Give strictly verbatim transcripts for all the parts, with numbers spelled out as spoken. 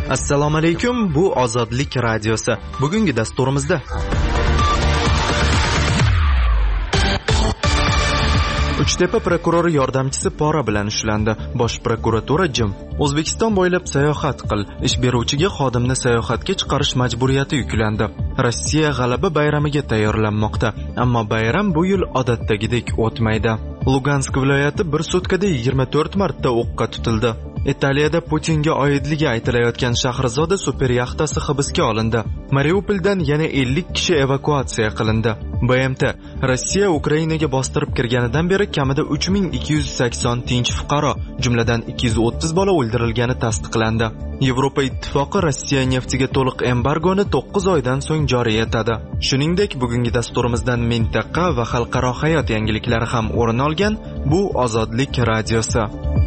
Assalomu alaykum, bu Ozodlik radiosi. Bugungi dasturimizda Uchtepa prokurori yordamchisi pora bilan ushlandi. Bosh prokuratura jim. O'zbekiston bo'ylab sayohat qil. Ish beruvchiga xodimni sayohatga chiqarish majburiyati yuklandi. Rossiya g'alaba bayramiga tayyorlanmoqda, ammo bayram bu yil odatdagidek o'tmaydi. Lugansk viloyati bir sutkada yigirma to'rt marta o'qqa tutildi. Italiyada Putinga oidligi aytilayotgan Shahrizoda super yaxtasi hibsga olindi. Mariupoldan yana ellik kishi evakuatsiya qilindi. B M T Rossiya Ukrainaga bostirib kirganidan beri kamida uch ming ikki yuz sakson tinch fuqaro, jumladan ikki yuz o'ttiz bola o'ldirilgani tasdiqlandi. Yevropa ittifoqi Rossiya neftiga to'liq embargoni to'qqiz oydan so'ng joriy etadi. Shuningdek, bugungi dasturimizdan mintaqa va xalqaro hayot yangiliklari ham o'rin olgan. Bu Ozodlik radiosi.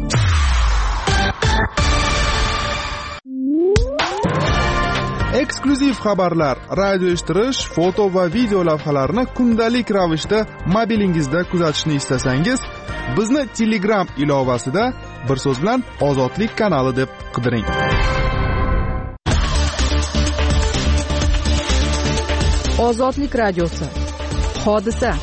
Eksklyuziv xabarlar, radio eshittirish, foto va video lavhalarni kundalik ravishda mobilingizda kuzatishni istasangiz, bizni Telegram ilovasida bir so'z bilan Ozodlik kanali deb qidiring. Ozodlik radiosi. Hodisa.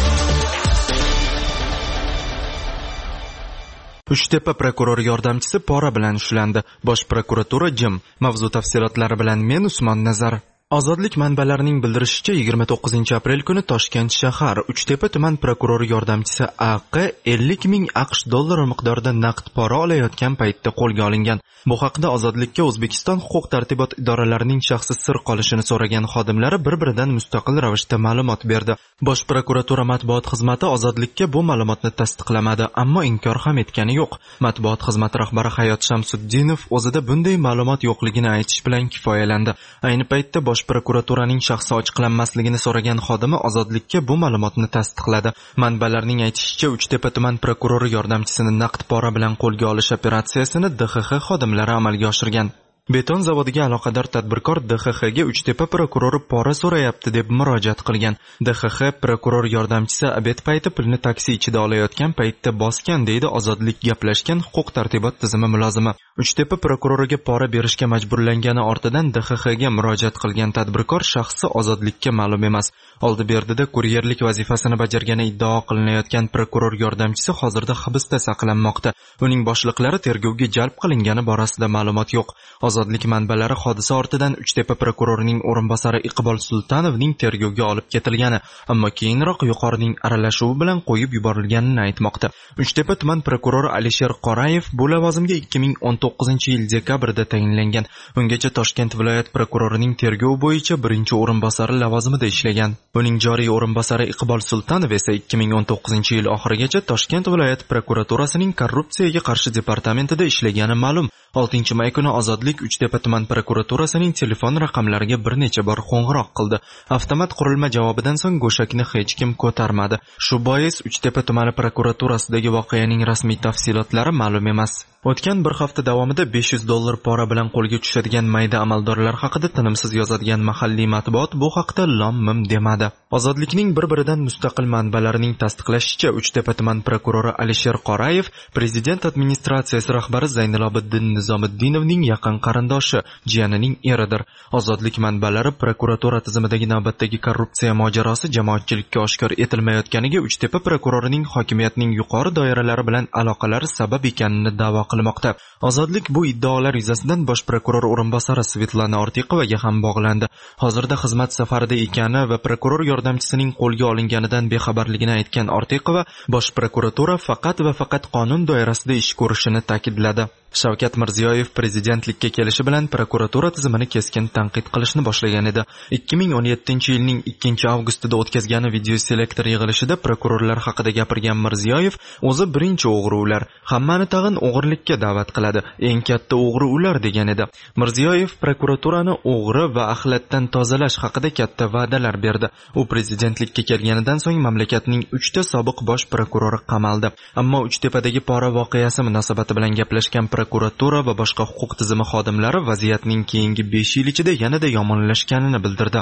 Uchtepa prokurori yordamchisi pora bilan ushlandi. Bosh prokuratura jim. Mavzu tafsilotlari bilan men Usmon Nazar. Ozodlik manbalarining bildirishicha, yigirma to'qqizinchi aprel kuni Toshkent shahar Uchtepa tuman prokurori yordamchisi A Q ellik ming AQSh dollari miqdorida naqd pora olayotgan paytda qo'lga olingan. Bu haqda Ozodlikka O'zbekiston huquq-tartibot idoralarining shaxsi sir qolishini so'ragan xodimlari bir-biridan mustaqil ravishda ma'lumot berdi. Bosh prokuratura matbuot xizmati Ozodlikka bu ma'lumotni tasdiqlamadi, ammo inkor ham etgani yo'q. Matbuot xizmati rahbari Hayot Shamsuddinov o'zida bunday ma'lumot yo'qligini aytish bilan kifoyalandi. Ayni paytda bosh prokuraturaning shaxsi ochiqlanmasligini so'ragan xodimi Ozodlikka bu ma'lumotni tasdiqladi. Manbalarning aytishicha, Uchtepa tuman prokurori yordamchisini naqd pora bilan qo'lga olish operatsiyasini D X X xodimlari amalga oshirgan. Beton zavodiga aloqador tadbirkor D X X ga Uchtepa prokurori pora so'rayapti deb murojaat qilgan. D X X prokuror yordamchisi obed payti pulni taksi ichida olayotgan paytda bosgan, deydi Ozodlik gaplashgan huquq-tartibot tizimi mulozimi. Uchtepa prokuroriga pora berishga majburlangani ortidan D X X ga murojaat qilgan tadbirkor shaxsi Ozodlikka ma'lum emas. Oldi berdida kuryerlik vazifasini bajargani iddao qilinayotgan prokuror yordamchisi hozirda hibsda saqlanmoqda. Uning boshliqlari tergovga jalb qilingani borasida ma'lumot yo'q. Ozodlik manbalari hodisa ortidan Uchtepa prokurorining o'rinbosari Iqbol Sultanovning tergovga olib ketilgani, ammo keyinroq yuqorining aralashuvi bilan qo'yib yuborilganini aytmoqda. Uchtepa tuman prokurori Alisher Qorayev bu lavozimga ikki ming o'n to'qqizinchi yil dekabrda tayinlangan. Ungacha Toshkent viloyat prokurorining tergov bo'yicha birinchi o'rinbosari lavozimida ishlagan. Uning joriy o'rinbosari Iqbol Sultanov esa ikki ming o'n to'qqizinchi yil oxirigacha Toshkent viloyat prokuraturasining korrupsiyaga qarshi departamentida ishlagani ma'lum. oltinchi may kuni Ozodlik Uchtepa tuman prokuraturasining telefon raqamlariga bir necha bor qo'ng'iroq qildi. Avtomat qurilma javobidan so'ng go'shakni hech kim ko'tarmadi. Shu bois Uchtepa tumani prokuraturasidagi voqeaning rasmiy tafsilotlari ma'lum emas. O'tgan bir hafta davomida besh yuz dollar pora bilan qo'lga tushadigan mayda amaldorlar haqida tinimsiz yozadigan mahalliy matbuot bu haqda lom-mim demadi. Ozodlikning bir-biridan mustaqil manbalarining tasdiqlashicha, Uchtepa tuman prokurori Alisher Qorayev prezident administratsiyasi rahbari Zaynilobiddin Nizomiddinovning yaqin qarindoshi, jiyanining eridir. Ozodlik manbalari prokuratura tizimidagi navbatdagi korrupsiya mojarosi jamoatchilikka oshkor etilmayotganiga Uchtepa prokurorining hokimiyatning yuqori doiralari bilan aloqalari sabab ekanini da'vo qilmoqda. Ozodlik bu iddaolar yuzasidan bosh prokuror o'rinbosari Svetlana Ortiqovaga ham bog'landi. Hozirda xizmat safarida ekani va prokuror yordamchisining qo'lga olinganidan bexabarligini aytgan Ortiqova, bosh prokuratura faqat va faqat qonun doirasida ish ko'rishini ta'kidladi. Shavkat Mirziyoyev prezidentlikka kelishi bilan prokuratura tizimini keskin tanqid qilishni boshlagan edi. ikki ming o'n yettinchi yilning ikkinchi avgustida o'tkazgan video selektor yig'ilishida prokurorlar haqida gapirgan Mirziyoyev, o'zi birinchi o'g'ri ular, hammani tag'in o'g'irlikka da'vat qiladi, eng katta o'g'ri ular degan edi. Mirziyoyev prokuraturani o'g'ri va axlatdan tozalash haqida katta va'dalar berdi. U prezidentlikka kelganidan so'ng mamlakatning uchta sobiq bosh prokurori qamaldi. Ammo Uchtepadagi pora voqeasi munosabati bilan gaplashgan prokuratura va boshqa huquq tizimi xodimlari vaziyatning keyingi besh yil ichida yanada yomonlashganini bildirdi.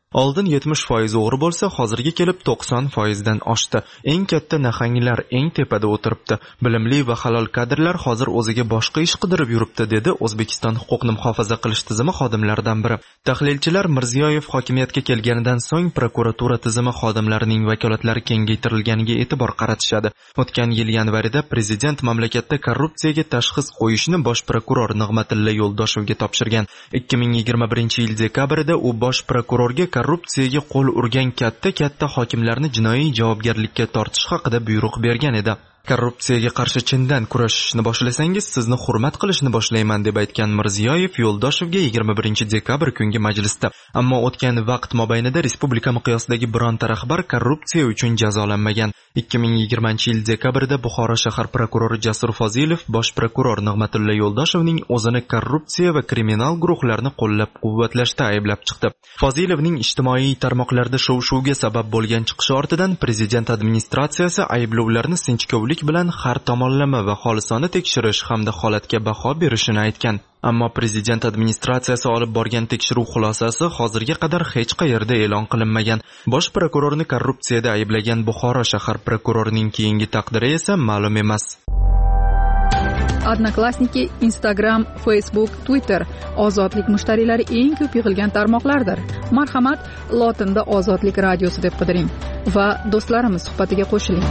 Oldin yetmish foiz o'g'ri bo'lsa, hozirga kelib to'qson foizdan oshdi. Eng katta nahanglar eng tepada o'tiribdi. Bilimli va halol kadrlar hozir o'ziga boshqa ish qidirib yuribdi, dedi O'zbekiston huquqni muhofaza qilish tizimi xodimlaridan biri. Tahlilchilar Mirziyoyev hokimiyatga kelganidan so'ng prokuratura tizimi xodimlarining vakolatlari kengaytirilganiga e'tibor qaratishadi. O'tgan yil yanvarida prezident mamlakatda korrupsiyaga tashxis qo'yishni bosh prokuror Nig'matilla Yo'ldoshevga topshirgan. ikki ming yigirma birinchi yil dekabrida u bosh prokurorga korrupsiyaga qo'l urgan katta-katta hokimlarni jinoiy javobgarlikka tortish haqida buyruq bergan edi. Korrupsiyaga qarshi chindan kurashishni boshlasangiz, sizni hurmat qilishni boshlayman deb aytgan Mirziyoyev Yo'ldoshevga yigirma birinchi dekabr kungi majlisda. Ammo o'tgan vaqt mobaynida respublika miqyosidagi bironta rahbar korrupsiya uchun jazolanmagan. ikki ming yigirmanchi yil dekabrda Buxoro shahar prokurori Jasur Fozilov bosh prokuror Nig'matilla Yo'ldoshevning o'zini korrupsiya va kriminal guruhlarni qo'llab-quvvatlashda ayblab chiqdi. Fozilovning ijtimoiy tarmoqlarda shov-shuvga sabab bo'lgan chiqishi ortidan prezident administratsiyasi ayblovlarni sinchkovlik bilan har tomonlama va xolisona tekshirish hamda holatga baho berishini aytgan. Ammo prezident administratsiyasi olib borgan tekshiruv xulosasi hozirga qadar hech qayerda e'lon qilinmagan. Bosh prokurorni korrupsiyada ayblagan Buxoro shahar prokurorining keyingi taqdiri esa ma'lum emas. Odnoklassniki, Instagram, Facebook, Twitter ozodlik mushtariylari eng ko'p yig'ilgan tarmoqlardir. Marhamat, lotinda Ozodlik radiosi deb qidiring va do'stlarimiz suhbatiga qo'shiling.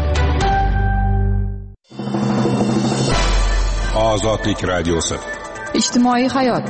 Ozodlik radiosi. Ijtimoiy hayot.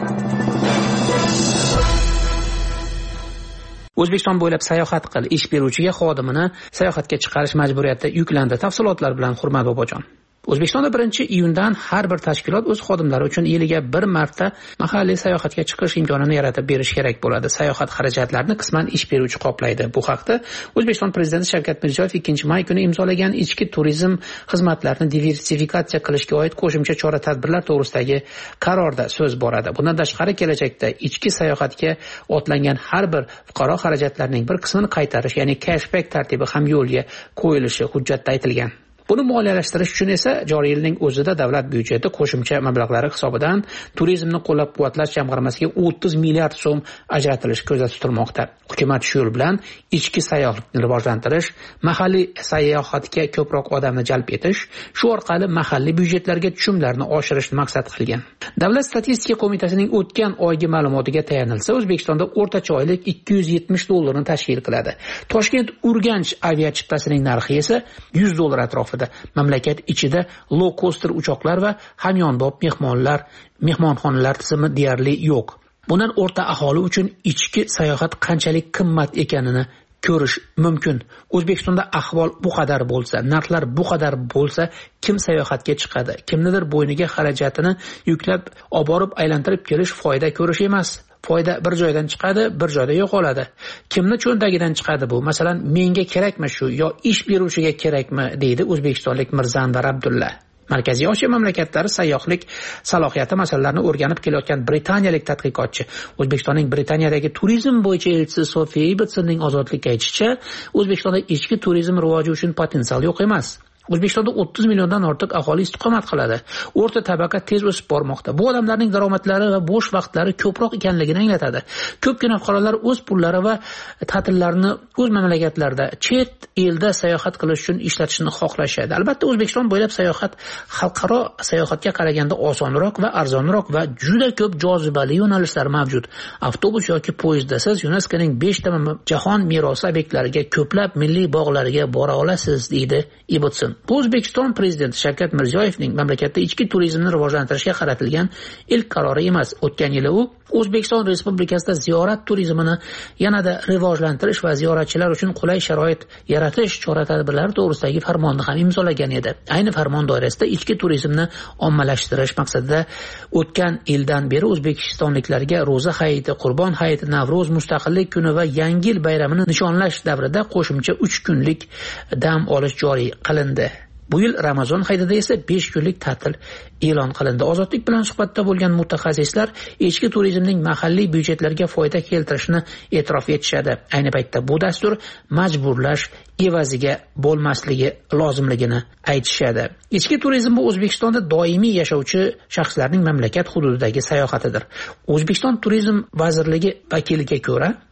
O'zbekiston bo'ylab sayohat qil, ish beruvchiga xodimini sayohatga chiqarish majburiyati yuklandi. Tafsilotlar bilan Hurmat Bobojon. O'zbekistonda birinchi iyundan har bir tashkilot o'z xodimlari uchun yiliga bir marta mahalliy sayohatga chiqish imkonini yaratib berish kerak bo'ladi. Sayohat xarajatlarini qisman ish beruvchi qoplaydi. Bu haqda O'zbekiston prezidenti Shavkat Mirziyoyev ikkinchi may kuni imzolagan ichki turizm xizmatlarini diversifikatsiya qilishga oid qo'shimcha chora-tadbirlar to'g'risidagi qarorda so'z boradi. Bundan tashqari kelajakda ichki sayohatga otlangan har bir fuqaro xarajatlarining bir qismini qaytarish, ya'ni cashback tartibi ham yo'lga qo'yilishi hujjatda aytilgan. Buni moliyalashtirish uchun esa joriy yilning o'zida davlat byudjeti qo'shimcha mablag'lari hisobidan turizmni qo'llab-quvvatlash jamg'armasiga o'ttiz milliard so'm ajratilishi ko'zda tutilmoqda. Hukumat shu yo'l bilan ichki sayyohlikni rivojlantirish, mahalliy sayohatga ko'proq odamni jalb etish, shu orqali mahalliy byudjetlarga tushumlarni oshirishni maqsad qilgan. Davlat statistika qo'mitasining o'tgan oygi ma'lumotiga tayanilsa, O'zbekistonda o'rtacha oylik ikki yuz yetmish dollarni tashkil qiladi. Toshkent-Urganch aviachiptasining narxi esa yuz dollar atrofida. Mamlakat ichida low coaster uchoqlar va hamyonbop mehmonlar, mehmonxonalar tizimi deyarli yo'q. Bundan o'rta aholi uchun ichki sayohat qanchalik qimmat ekanini ko'rish mumkin. O'zbekistonda ahvol bu qadar bo'lsa, narxlar bu qadar bo'lsa, kim sayohatga chiqadi? Kimnidir bo'yniga xarajatini yuklab, olib borib aylantirib kelish foyda ko'rish emas. Foyda bir joydan chiqadi, bir joyda yo'qoladi. Kimni cho'ntagidan chiqadi bu? Masalan, menga kerakmi shu yo ish beruvchiga kerakmi, deydi o'zbekistonlik Mirzanvar Abdulla. Markaziy Osiyo mamlakatlari sayyohlik salohiyati masalalarini o'rganib kelayotgan britaniyalik tadqiqotchi, O'zbekistonning Britaniyadagi turizm bo'yicha elchisi Sofiya Ibitsonning Ozodlikka aytishicha, O'zbekistonda ichki turizm rivoji uchun potensial yo'q emas. O'zbekistonda o'ttiz milliondan ortiq aholi istiqomat qiladi. O'rta tabaqa tez o'sib bormoqda. Bu odamlarning daromadlari va bo'sh vaqtlari ko'proq ekanligini anglatadi. Ko'pgina fuqarolar o'z pullari va ta'tillarini o'z mamlakatlarida, chet elda sayohat qilish uchun ishlatishni xohlashadi. Albatta, O'zbekiston bo'ylab sayohat xalqaro sayohatga qaraganda osonroq va arzonroq va juda ko'p jozibali yo'nalishlar mavjud. Avtobus yoki poyezdda siz YuNESKOning besh ta jahon merosi obyektlariga, ko'plab milliy bog'larga bora olasiz, deydi Ibitson. Bu O'zbekiston prezidenti Shavkat Mirziyoyevning mamlakatda ichki turizmni rivojlantirishga qaratilgan ilk qarori emas. O'tgan yili u O'zbekiston Respublikasida ziyorat turizmini yanada rivojlantirish va ziyoratchilar uchun qulay sharoit yaratish chora-tadbirlari to'g'risidagi farmonni ham imzolagan edi. Ayni farmon doirasida ichki turizmni ommalashtirish maqsadida o'tgan yildan beri o'zbekistonliklarga Ro'za hayiti, Qurbon hayiti, Navro'z, Mustaqillik kuni va Yangi yil bayramini nishonlash davrida qo'shimcha uch kunlik dam olish joriy qilindi. Bu yil Ramazon hayitida esa besh kunlik ta'til e'lon qilindi. Ozodlik bilan suhbatda bo'lgan mutaxassislar ichki turizmning mahalliy byudjetlarga foyda keltirishini e'tirof etishadi. Ayni paytda bu dastur majburlash evaziga bo'lmasligi lozimligini aytishadi. Ichki turizm bu O'zbekistonda doimiy yashovchi shaxslarning mamlakat hududidagi sayohatidir. O'zbekiston Turizm vazirligi vakiliga ko'ra,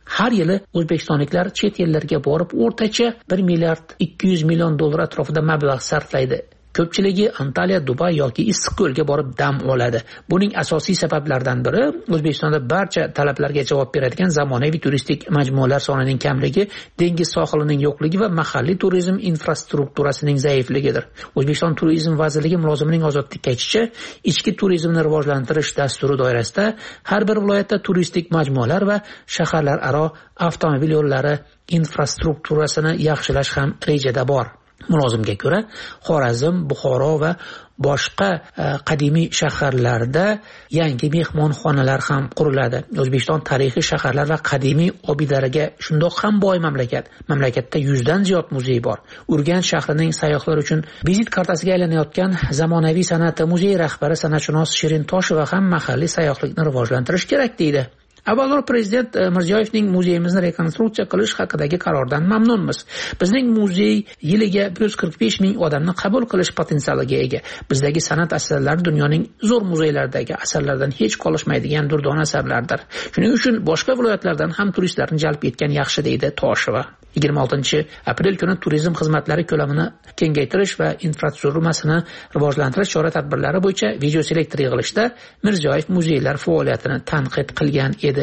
Har yili o'zbekistonliklar chet ellarga borib o'rtacha bir milliard ikki yuz million dollar atrofida mablag' sarflaydi. Ko'pchiligi Antaliya, Dubay yoki Issiqko'lga borib dam oladi. Buning asosiy sabablaridan biri O'zbekistonda barcha talablarga javob beradigan zamonaviy turistik majmualar sonining kamligi, dengiz sohilining yo'qligi va mahalliy turizm infrastrukturasining zaifligidir. O'zbekiston Turizm vazirligi mulozimining Ozodlikka aytishicha, ichki turizmni rivojlantirish dasturi doirasida har bir viloyatda turistik majmualar va shaharlararo avtomobil yo'llari infrastrukturasini yaxshilash ham rejada bor. Mulozimga ko'ra, Xorazm, Buxoro va boshqa qadimiy shaharlarda yangi mehmonxonalar ham quriladi. O'zbekiston tarixiy shaharlar va qadimiy obidalarga shundoq ham boy mamlakat. Mamlakatda yuzdan ziyod muzey bor. Urganch shahrining sayyohlar uchun vizit kartasiga aylanayotgan zamonaviy san'at muzeyi rahbari san'atshunos Shirin Tosheva ham mahalliy sayyohlikni rivojlantirish kerak deydi. Avvalroq prezident Mirziyoyevning muzeyimizni rekonstruksiya qilish haqidagi qarordan mamnunmiz. Bizning muzey yiliga bir yuz qirq besh ming odamni qabul qilish potensialiga ega. Bizdagi san'at asarlari dunyoning zo'r muzeylaridagi asarlardan hech qolishmaydigan durdona asarlardir. Shuning uchun boshqa viloyatlardan ham turistlarni jalb etgan yaxshi deydi Tosheva. yigirma oltinchi aprel kuni turizm xizmatlari ko'lamini kengaytirish va infratuzilmasini rivojlantirish chora-tadbirlari bo'yicha videoselektor yig'ilishida Mirziyoyev muzeylar faoliyatini tanqid qilgan edi.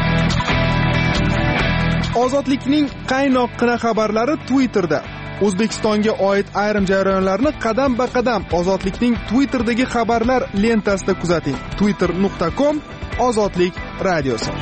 Ozodlikning qaynoqqina xabarlari Twitterda. O'zbekistonga oid ayrim jarayonlarni qadam-ba-qadam Ozodlikning Twitterdagi xabarlar lentasida kuzating. twitter nuqta com Ozodlik radiosi.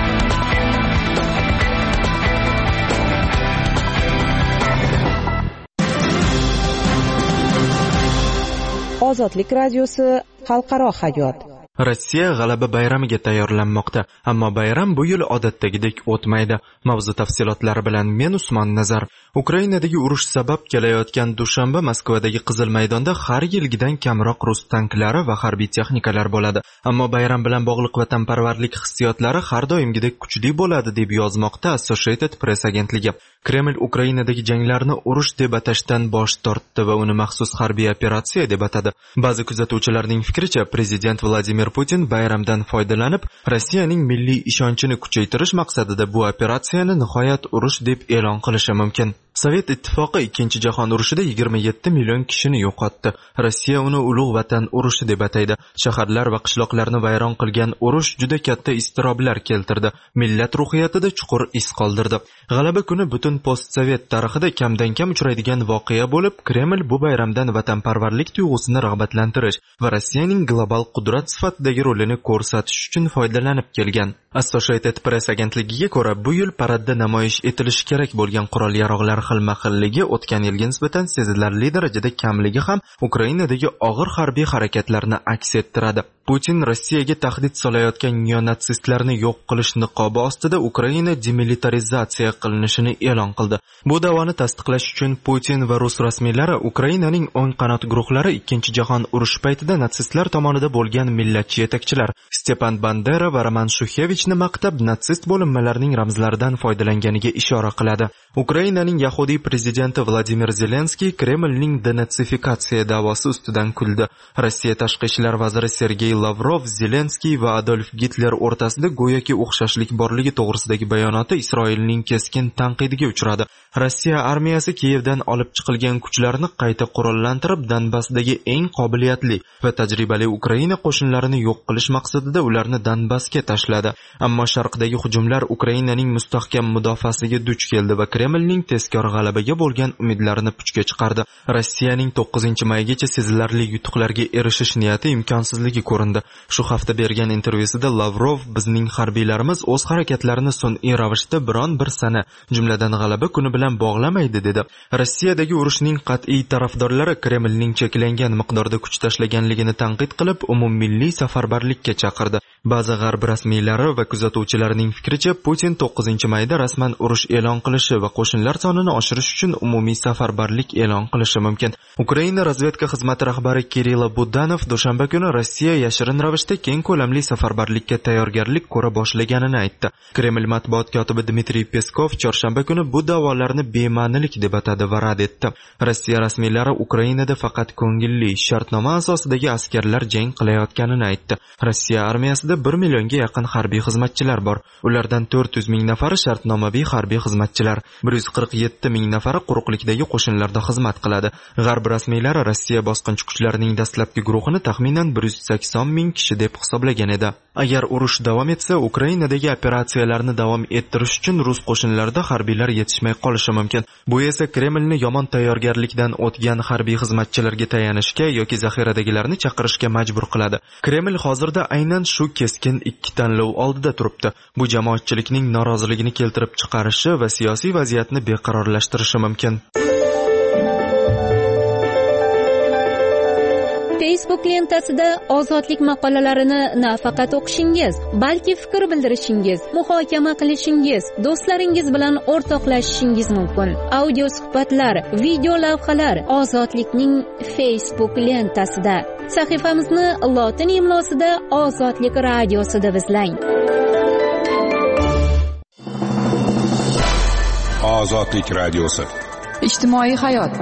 Ozodlik radiosi xalqaro hayot. Rossiya g'alaba bayramiga tayyorlanmoqda, ammo bayram bu yil odatdagidek o'tmaydi. Mavzu tafsilotlari bilan men Usmon Nazar. Ukrainadagi urush sabab kelayotgan dushanba Moskvadagi Qizil maydonda har yilgidan kamroq rus tanklari va harbiy texnikalar bo'ladi. Ammo bayram bilan bog'liq vatanparvarlik hissiyotlari har doimgidek kuchli bo'ladi deb yozmoqda Associated Press agentligi. Kreml Ukrainadagi janglarni urush deb atashdan bosh tortdi va uni maxsus harbiy operatsiya deb atadi. Ba'zi kuzatuvchilarning fikricha, prezident Vladimir Putin bayramdan foydalanib, Rossiyaning milliy ishonchini kuchaytirish maqsadida bu operatsiyani nihoyat urush deb e'lon qilishi mumkin. Sovet ittifoqi ikkinchi jahon urushida yigirma yetti million kishini yo'qotdi. Rossiya uni ulug' vatan urushi deb ataydi. Shaharlar va qishloqlarni vayron qilgan urush juda katta iztiroblar keltirdi. Millat ruhiyatida chuqur iz qoldirdi. G'alaba kuni butun postsovet tarixida kamdan kam uchraydigan voqea bo'lib, Kreml bu bayramdan vatanparvarlik tuyg'usini rag'batlantirish va Rossiyaning global qudrat sifatidagi rolini ko'rsatish uchun foydalanib kelgan. Associated Press agentligiga ko'ra, bu yil paradda namoyish etilishi kerak bo'lgan qurol-yarog'lar xilma-xilligi o'tgan yilga nisbatan sezilarli darajada kamligi ham Ukrainadagi og'ir harbiy harakatlarni aks ettiradi. Putin Rossiyaga tahdid solayotgan neonatsistlarni yo'q qilish niqobi ostida Ukraina demilitarizatsiya qilinishini e'lon qildi. Bu da'voni tasdiqlash uchun Putin va rus rasmiylari Ukrainaning o'ng qanot guruhlari ikkinchi jahon urushi paytida natsistlar tomonidan bo'lgan millatchi yetakchilar Stepan Bandera va Roman Shuxevichni maqtab, natsist bo'linmalarining ramzlaridan foydalanganiga ishora qiladi. Ukrainaning yahudiy prezidenti Vladimir Zelenskiy Kremlning denatsifikatsiya da'vosi ustidan kuldi. Rossiya tashqi ishlar vaziri Sergey Lavrov Zelenskiy va Adolf Gitler o'rtasida go'yoki o'xshashlik borligi to'g'risidagi bayonoti Isroilning keskin tanqidiga uchradi. Rossiya armiyasi Kiyevdan olib chiqilgan kuchlarni qayta qurollantirib, Donbassdagi eng qobiliyatli va tajribali Ukraina qo'shinlarini yo'q qilish maqsadida ularni Donbassga tashladi. Ammo sharqdagi hujumlar Ukrainaning mustahkam mudofaasiga duch keldi va Kremlning tezkor g'alabaga bo'lgan umidlarini puchga chiqardi. Rossiyaning to'qqizinchi maygacha sezilarli yutuqlarga erishish niyati imkonsizligi ko'rindi. Shu hafta bergan intervyusida Lavrov, bizning harbiylarimiz o'z harakatlarini sun'iy ravishda biron bir sana, jumladan g'alaba kuni bilan bog'lamaydi dedi. Rossiyadagi urushning qat'iy tarafdorlari Kremlning cheklangan miqdorda kuch tashlaganligini tanqid qilib, umummilliy safarbarlikka chaqirdi. Ba'zi g'arb rasmiylari va kuzatuvchilarning fikricha, Putin to'qqizinchi mayda rasman urush e'lon qilishi va qo'shinlar sonini oshirish uchun umumiy safarbarlik e'lon qilishi mumkin. Ukraina razvedka xizmati rahbari Kirilla Budanov dushanba kuni Rossiya yashirin ravishda keng ko'lamli safarbarlikka tayyorgarlik ko'ra boshlaganini aytdi. Kreml matbuot kotibi Dmitriy Peskov chorshanba kuni bu da'volarni bema'nilik deb atadi va rad etdi. Rossiya rasmiylari Ukrainada faqat ko'ngilli shartnoma asosidagi askarlar jang qilayotganini aytdi. Rossiya armiyasida bir millionga yaqin harbiy xizmatchilar bor. Ulardan to'rt yuz ming nafari shartnomaviy harbiy xizmatchilar, bir yuz qirq yetti ming nafari quruqlikdagi qo'shinlarda xizmat qiladi. G'arb rasmiylari Rossiya bosqinchi kuchlarining dastlabki guruhini taxminan bir yuz sakson ming kishi deb hisoblagan edi. Agar urush davom etsa, Ukrainadagi operatsiyalarni davom ettirish uchun rus qo'shinlarida harbiylar yetishmay qolishi mumkin. Bu esa Kremlni yomon tayyorgarlikdan o'tgan harbiy xizmatchilarga tayanishga yoki zaxiradagilarni chaqirishga majbur qiladi. Kreml hozirda aynan shu keskin ikki tanlov oldida turibdi. Bu jamoatchilikning noroziligini keltirib chiqarishi va siyosiy vaziyatni beqarorlashtirishi mumkin. Facebook lentasida ozodlik maqolalarini nafaqat o'qishingiz, balki fikr bildirishingiz, muhokama qilishingiz, do'stlaringiz bilan o'rtoqlashishingiz mumkin. Audio suhbatlar, video lavhalar Ozodlikning Facebook lentasida. Sahifamizni lotin imlosida Ozodlik radiosida izlang. Ozodlik radiosi. Ijtimoiy hayot.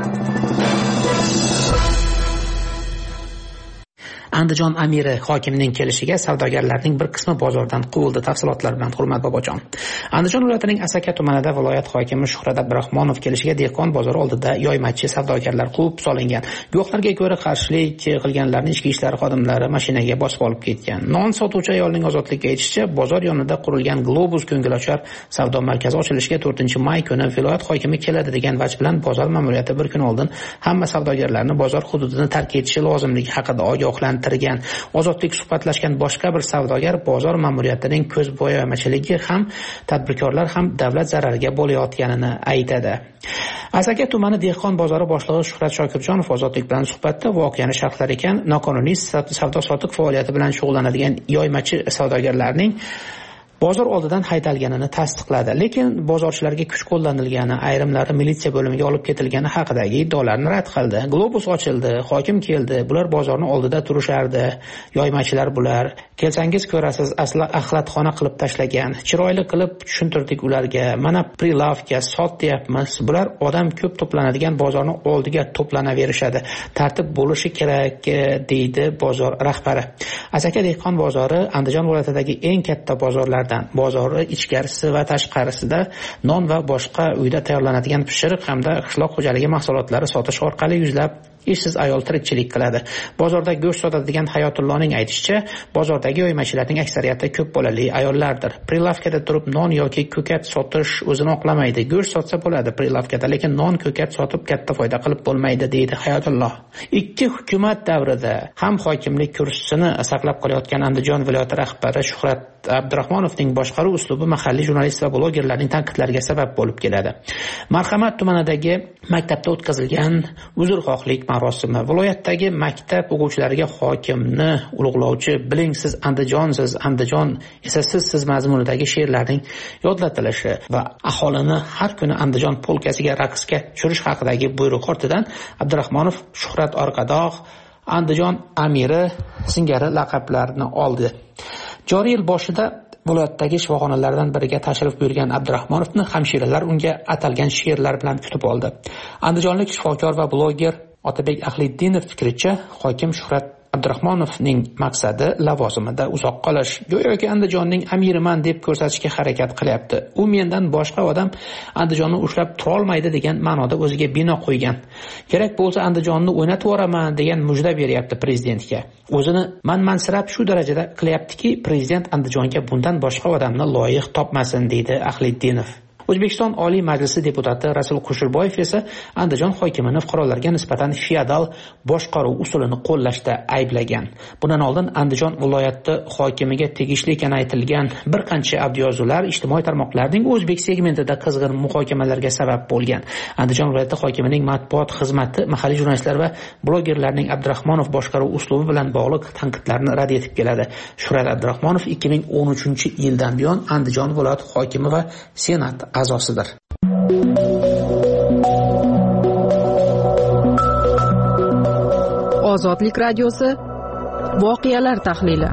Andijon amiri hokimining kelishiga savdogarlarning bir qismi bozordan quvildi. Tafsilotlar bilan Hurmat Bobojon. Andijon viloyatining Asaka tumanida viloyat hokimi Shuhrat Abdurahmonov kelishiga dehqon bozori oldida yoymachi savdogarlar quvib solingan. Guvohlarga ko'ra qarshilik qilganlarni ichki ishlar xodimlari mashinaga bosib olib ketgan. Non sotuvchi ayolning ozodlikka aytishicha, bozor yonida qurilgan Globus ko'ngilochar savdo markazi ochilishiga to'rtinchi may kuni viloyat hokimi keladi degan vaj bilan bozor ma'muriyati bir kun oldin hamma savdogarlarni bozor hududini tark etishi lozimligi haqida ogohlantirgan. Ozodlik suhbatlashgan boshqa bir savdogar bozor ma'muriyatining ko'zbo'yamachiligi ham tadbirkorlar ham davlat zarariga bo'layotganini aytadi. Asaka tumani dehqon bozori boshlig'i Shuhrat Shokirjonov ozodlik bilan suhbatda voqeani sharhlar ekan, noqonuniy savdo-sotiq faoliyati bilan shug'ullanadigan yoymachi savdogarlarning bozor oldidan haydalganini tasdiqladi. Lekin bozorchilarga kuch qo'llanilgani, ayrimlari militsiya bo'limiga olib ketilgani haqidagi iddaolarni rad qildi. Globus ochildi, hokim keldi, bular bozorni oldida turishardi. Yoymachilar bular. Kelsangiz ko'rasiz, asli axlatxona qilib tashlagan. Chiroyli qilib tushuntirdik ularga. Mana prilavka sotyapmiz. Bular odam ko'p to'planadigan bozorning oldiga to'planaverishadi. Tartib bo'lishi kerak, deydi bozor rahbari. Asaka dehqon bozori Andijon viloyatidagi eng katta bozorlar bozori ichkarisi va tashqarisida non va boshqa uyda tayyorlanadigan pishiriq hamda qishloq xo'jaligi mahsulotlari sotish orqali yuzlab ishsiz ayol tirikchilik qiladi. Bozorda go'sht sotadigan Hayotullohning aytishicha, bozordagi yoymachilarning aksariyati ko'p bolali ayollardir. Prilavkada turib non yoki ko'kat sotish o'zini oqlamaydi. Go'sht sotsa bo'ladi prilavkada, lekin non ko'kat sotib katta foyda qilib bo'lmaydi, deydi Hayotulloh. Ikki hukumat davrida ham hokimlik kursisini saqlab qolayotgan Andijon viloyati rahbari Shuhrat Abdurahmonovning boshqaruv uslubi mahalliy jurnalist va blogerlarning tanqidlariga sabab bo'lib keladi. Marhamat tumanidagi maktabda o'tkazilgan uzrxohlik marosimi viloyatdagi maktab o'quvchilariga hokimni ulug'lovchi biling siz Andijonsiz, Andijon esa siz siz mazmunidagi she'rlarning yodlatilishi va aholini har kuni Andijon polkasiga raqsga tushirish haqidagi buyruq ortidan Abdurahmonov Shuhrat Orqadoq Andijon amiri singari laqablarni oldi. Joriy yil boshida viloyatdagi shifoxonalardan biriga tashrif buyurgan Abdurahmonovni hamshiralar unga atalgan she'rlar bilan kutib oldi. Andijonlik shifokor va bloger Otabek Ahliddinov fikricha, hokim Shuhrat Abdurahmonovning maqsadi lavozimida uzoq qolish. Go'yoki Andijonning amiriman deb ko'rsatishga harakat qilyapti. U mendan boshqa odam Andijonni ushlab tura olmaydi degan ma'noda o'ziga bino qo'ygan. Kerak bo'lsa Andijonni o'ynatib yuboraman degan mujda beryapti prezidentga. O'zini manmansirab shu darajada qilyaptiki, prezident Andijonga bundan boshqa odamni loyiq topmasin, deydi Ahliddinov. O'zbekiston Oliy Majlisi deputati Rasul Qushurboyev esa Andijon hokimini fuqarolarga nisbatan feodal boshqaruv usulini qo'llashda ayblagan. Bundan oldin Andijon viloyati hokimiga tegishli ekani aytilgan bir qancha audioyozuvlar ijtimoiy tarmoqlarning o'zbek segmentida qizg'in muhokamalarga sabab bo'lgan. Andijon viloyati hokimining matbuot xizmati mahalliy jurnalistlar va blogerlarning Abdurahmonov boshqaruv uslubi bilan bog'liq tanqidlarni rad etib keladi. Shuhrat Abdurahmonov ikki ming o'n uchinchi yildan buyon Andijon viloyati hokimi va senat a'zosidir. Ozodlik radiosi Voqealar tahlili.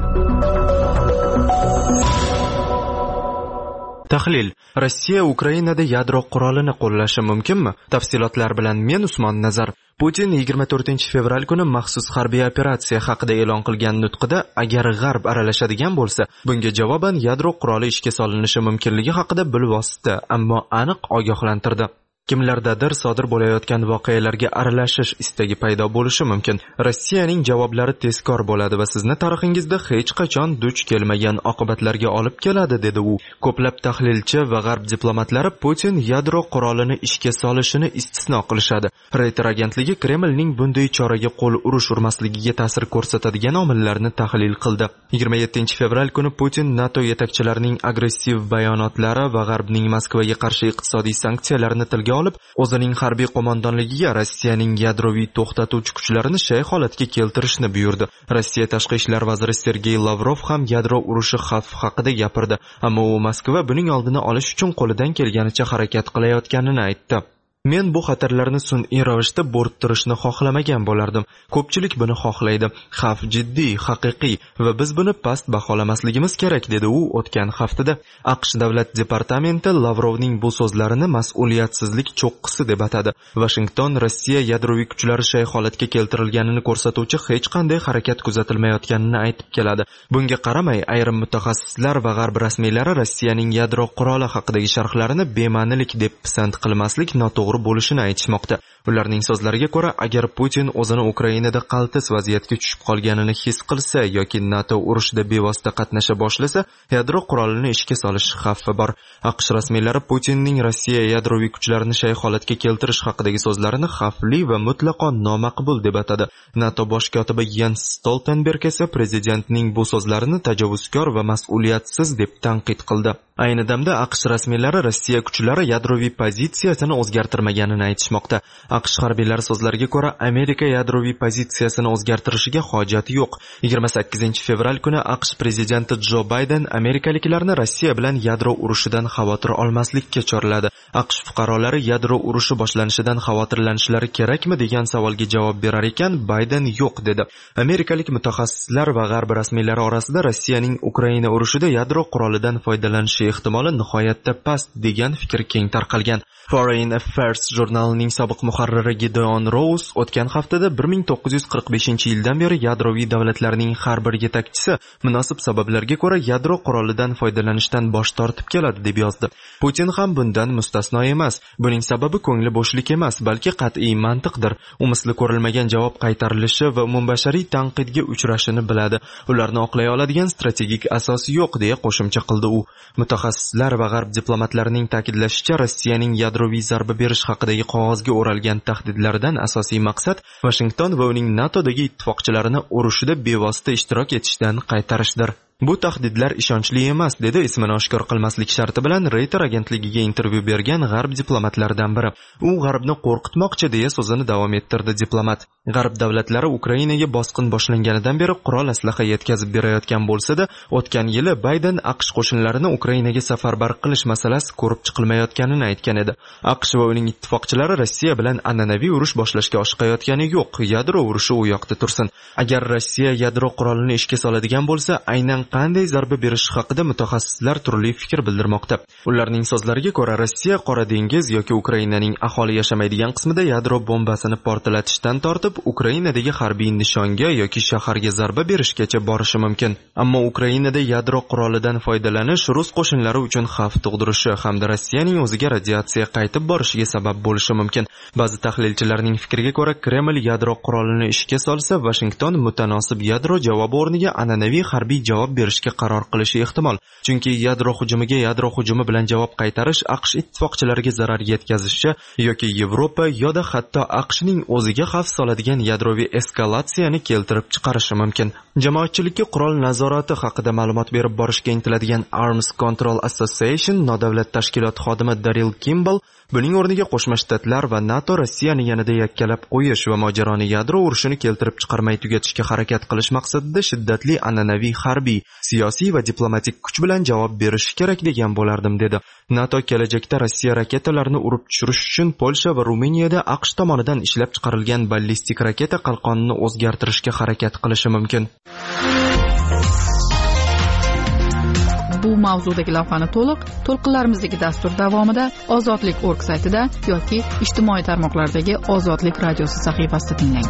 Tahlil: Rossiya Ukrainada yadro qurolini qo'llashi mumkinmi? Tafsilotlar bilan men Usmon Nazar. Putin yigirma to'rtinchi fevral kuni maxsus harbiy operatsiya haqida e'lon qilgan nutqida agar G'arb aralashadigan bo'lsa, bunga javoban yadro quroli ishga solinishi mumkinligi haqida bilvosita, ammo aniq ogohlantirdi. Kimlardadir sodir bo'layotgan voqealarga aralashish istagi paydo bo'lishi mumkin. Rossiyaning javoblari tezkor bo'ladi va sizni tarixingizda hech qachon duch kelmagan oqibatlarga olib keladi, dedi u. Ko'plab tahlilchi va G'arb diplomatlari Putin yadro qurolini ishga solishini istisno qilishadi. Reuters agentligi Kremlning bunday choraga qo'l urish urmasligiga ta'sir ko'rsatadigan omillarni tahlil qildi. yigirma yettinchi fevral kuni Putin NATO yetakchilarining agressiv bayonotlari va G'arbning Moskvaga qarshi iqtisodiy sanksiyalarini tilga olib, o'zining harbiy qo'mondonligiga Rossiyaning yadroviy to'xtatuvchi kuchlarini shay holatga keltirishni buyurdi. Rossiya tashqi ishlar vaziri Sergey Lavrov ham yadro urushi xavfi haqida gapirdi, ammo u Moskva buning oldini olish uchun qo'lidan kelganicha harakat qilayotganini aytdi. Men bu xatarlarni sun'iy ravishda bo'rttirishni xohlamagan bo'lardim. Ko'pchilik buni xohlaydi. Xavf jiddiy, haqiqiy va biz buni past baholamasligimiz kerak, dedi u o'tgan haftada. AQSh davlat departamenti Lavrovning bu so'zlarini mas'uliyatsizlik cho'qqisi deb atadi. Washington Rossiya yadroviy kuchlari shay holatga keltirilganini ko'rsatuvchi hech qanday harakat kuzatilmayotganini aytib keladi. Bunga qaramay, ayrim mutaxassislar va G'arb rasmiylari Rossiyaning yadro quroli haqidagi sharhlarini bema'nilik deb pisand qilmaslik noto'g'ri bo'lishini aytishmoqda. Ularning so'zlariga ko'ra, agar Putin o'zini Ukrainada qaltis vaziyatga tushib qolganini his qilsa yoki NATO urushida bevosita qatnasha boshlasa, yadro qurolini ishga solish xavfi bor. AQSh rasmiylari Putinning Rossiya yadroviy kuchlarini shay holatga keltirish haqidagi so'zlarini xavfli va mutlaqo nomaqbul deb atadi. NATO bosh kotibi Jens Stoltenberg esa prezidentning bu so'zlarini tajovuzkor va mas'uliyatsiz deb tanqid qildi. Ayni damda AQSh rasmiylari Rossiya kuchlari yadroviy pozitsiyasini o'zgartirmaganini aytishmoqda. AQSh harbiylari so'zlariga ko'ra, Amerika yadroviy pozitsiyasini o'zgartirishiga hojati yo'q. yigirma sakkizinchi fevral kuni AQSh prezidenti Jo Bayden amerikaliklarni Rossiya bilan yadro urushidan xavotir olmaslikka chorladi. AQSh fuqarolari yadro urushi boshlanishidan xavotirlanishlari kerakmi degan savolga javob berar ekan, Bayden yo'q dedi. Amerikalik mutaxassislar va G'arb rasmiylari orasida Rossiyaning Ukraina urushida yadro qurolidan foydalanishi ehtimoli nihoyatda past degan fikr keng tarqalgan. Foreign Affairs jurnalining sobiq muharriri Gideon Rose o'tgan haftada bir ming to'qqiz yuz qirq beshinchi yildan beri yadroviy davlatlarning har bir yetakchisi munosib sabablarga ko'ra yadro qurolidan foydalanishdan bosh tortib keladi deb yozdi. Putin ham bundan mustasno emas. Buning sababi ko'ngli bo'shlik emas, balki qat'iy mantiqdir. U misli ko'rilmagan javob qaytarilishi va umumbashariy tanqidga uchrashini biladi. Ularni oqlay oladigan strategik asos yo'q, deya qo'shimcha qildi u. Mutaxassislar va G'arb diplomatlarining ta'kidlashicha, Rossiyaning yadroviy zarba berish haqidagi qog'ozga o'ralgan tahdidlardan asosiy maqsad Washington va uning NATOdagi ittifoqchilarini urushida bevosita ishtirok etishdan qaytarishdir. Bu tahdidlar ishonchli emas, dedi ismini oshkor qilmaslik sharti bilan Reuters agentligiga intervyu bergan G'arb diplomatlaridan biri. U G'arbni qo'rqitmoqchi, deya so'zini davom ettirdi diplomat. G'arb davlatlari Ukrainaga bosqin boshlanganidan beri qurol aslaha yetkazib berayotgan bo'lsa-da, o'tgan yili Bayden AQSh qo'shinlarini Ukrainaga safarbar qilish masalasi ko'rib chiqilmayotganini aytgan edi. AQSh va uning ittifoqchilari Rossiya bilan an'anaviy urush boshlashga oshiqayotgani yo'q. Yadro urushi u yoqda tursin. Agar Rossiya yadro qurolini ishga soladigan bo'lsa, aynan qanday zarba berishi haqida mutaxassislar turli fikr bildirmoqda. Ularning so'zlariga ko'ra, Rossiya Qora dengiz yoki Ukrainaning aholi yashamaydigan qismida yadro bombasini portlatishdan tortib Ukrainadagi harbiy nishonga yoki shaharga zarba berishgacha borishi mumkin. Ammo Ukrainada yadro qurolidan foydalanish rus qo'shinlari uchun xavf tug'dirishi hamda Rossiyaning o'ziga radiatsiya qaytib borishiga sabab bo'lishi mumkin. Ba'zi tahlilchilarning fikriga ko'ra, Kreml yadro qurolini ishga solsa, Washington mutanosib yadro javobi o'rniga an'anaviy harbiy javob berishga qaror qilishi ehtimol. Chunki yadro hujumiga yadro hujumi bilan javob qaytarish AQSh ittifoqchilariga zarar yetkazishi yoki Yevropa yoda hatto AQShning o'ziga xavf soladigan yadroviy eskalatsiyani keltirib chiqarishi mumkin. Jamoatchilikka qurol nazorati haqida ma'lumot berib borishga intiladigan Arms Control Association nodavlat tashkilot xodimi Daryl Kimball buning o'rniga Qo'shma Shtatlar va NATO Rossiyani yanada yakkalab qo'yish va mojaroni yadro urushini keltirib chiqarmay tugatishga harakat qilish maqsadida shiddatli an'anaviy harbiy, siyosiy va diplomatik kuch bilan javob berishi kerak degan bo'lardim, dedi. NATO kelajakda Rossiya raketalarini urib tushirish uchun Polsha va Ruminiyada AQSh tomonidan ishlab chiqarilgan ballistik raketa qalqonini o'zgartirishga harakat qilishi mumkin. mavzudagi lavhani to'liq to'lqinlarimizdagi dastur davomida ozodlik nokta org saytida yoki ijtimoiy tarmoqlardagi Ozodlik radiosi sahifasida tinglang.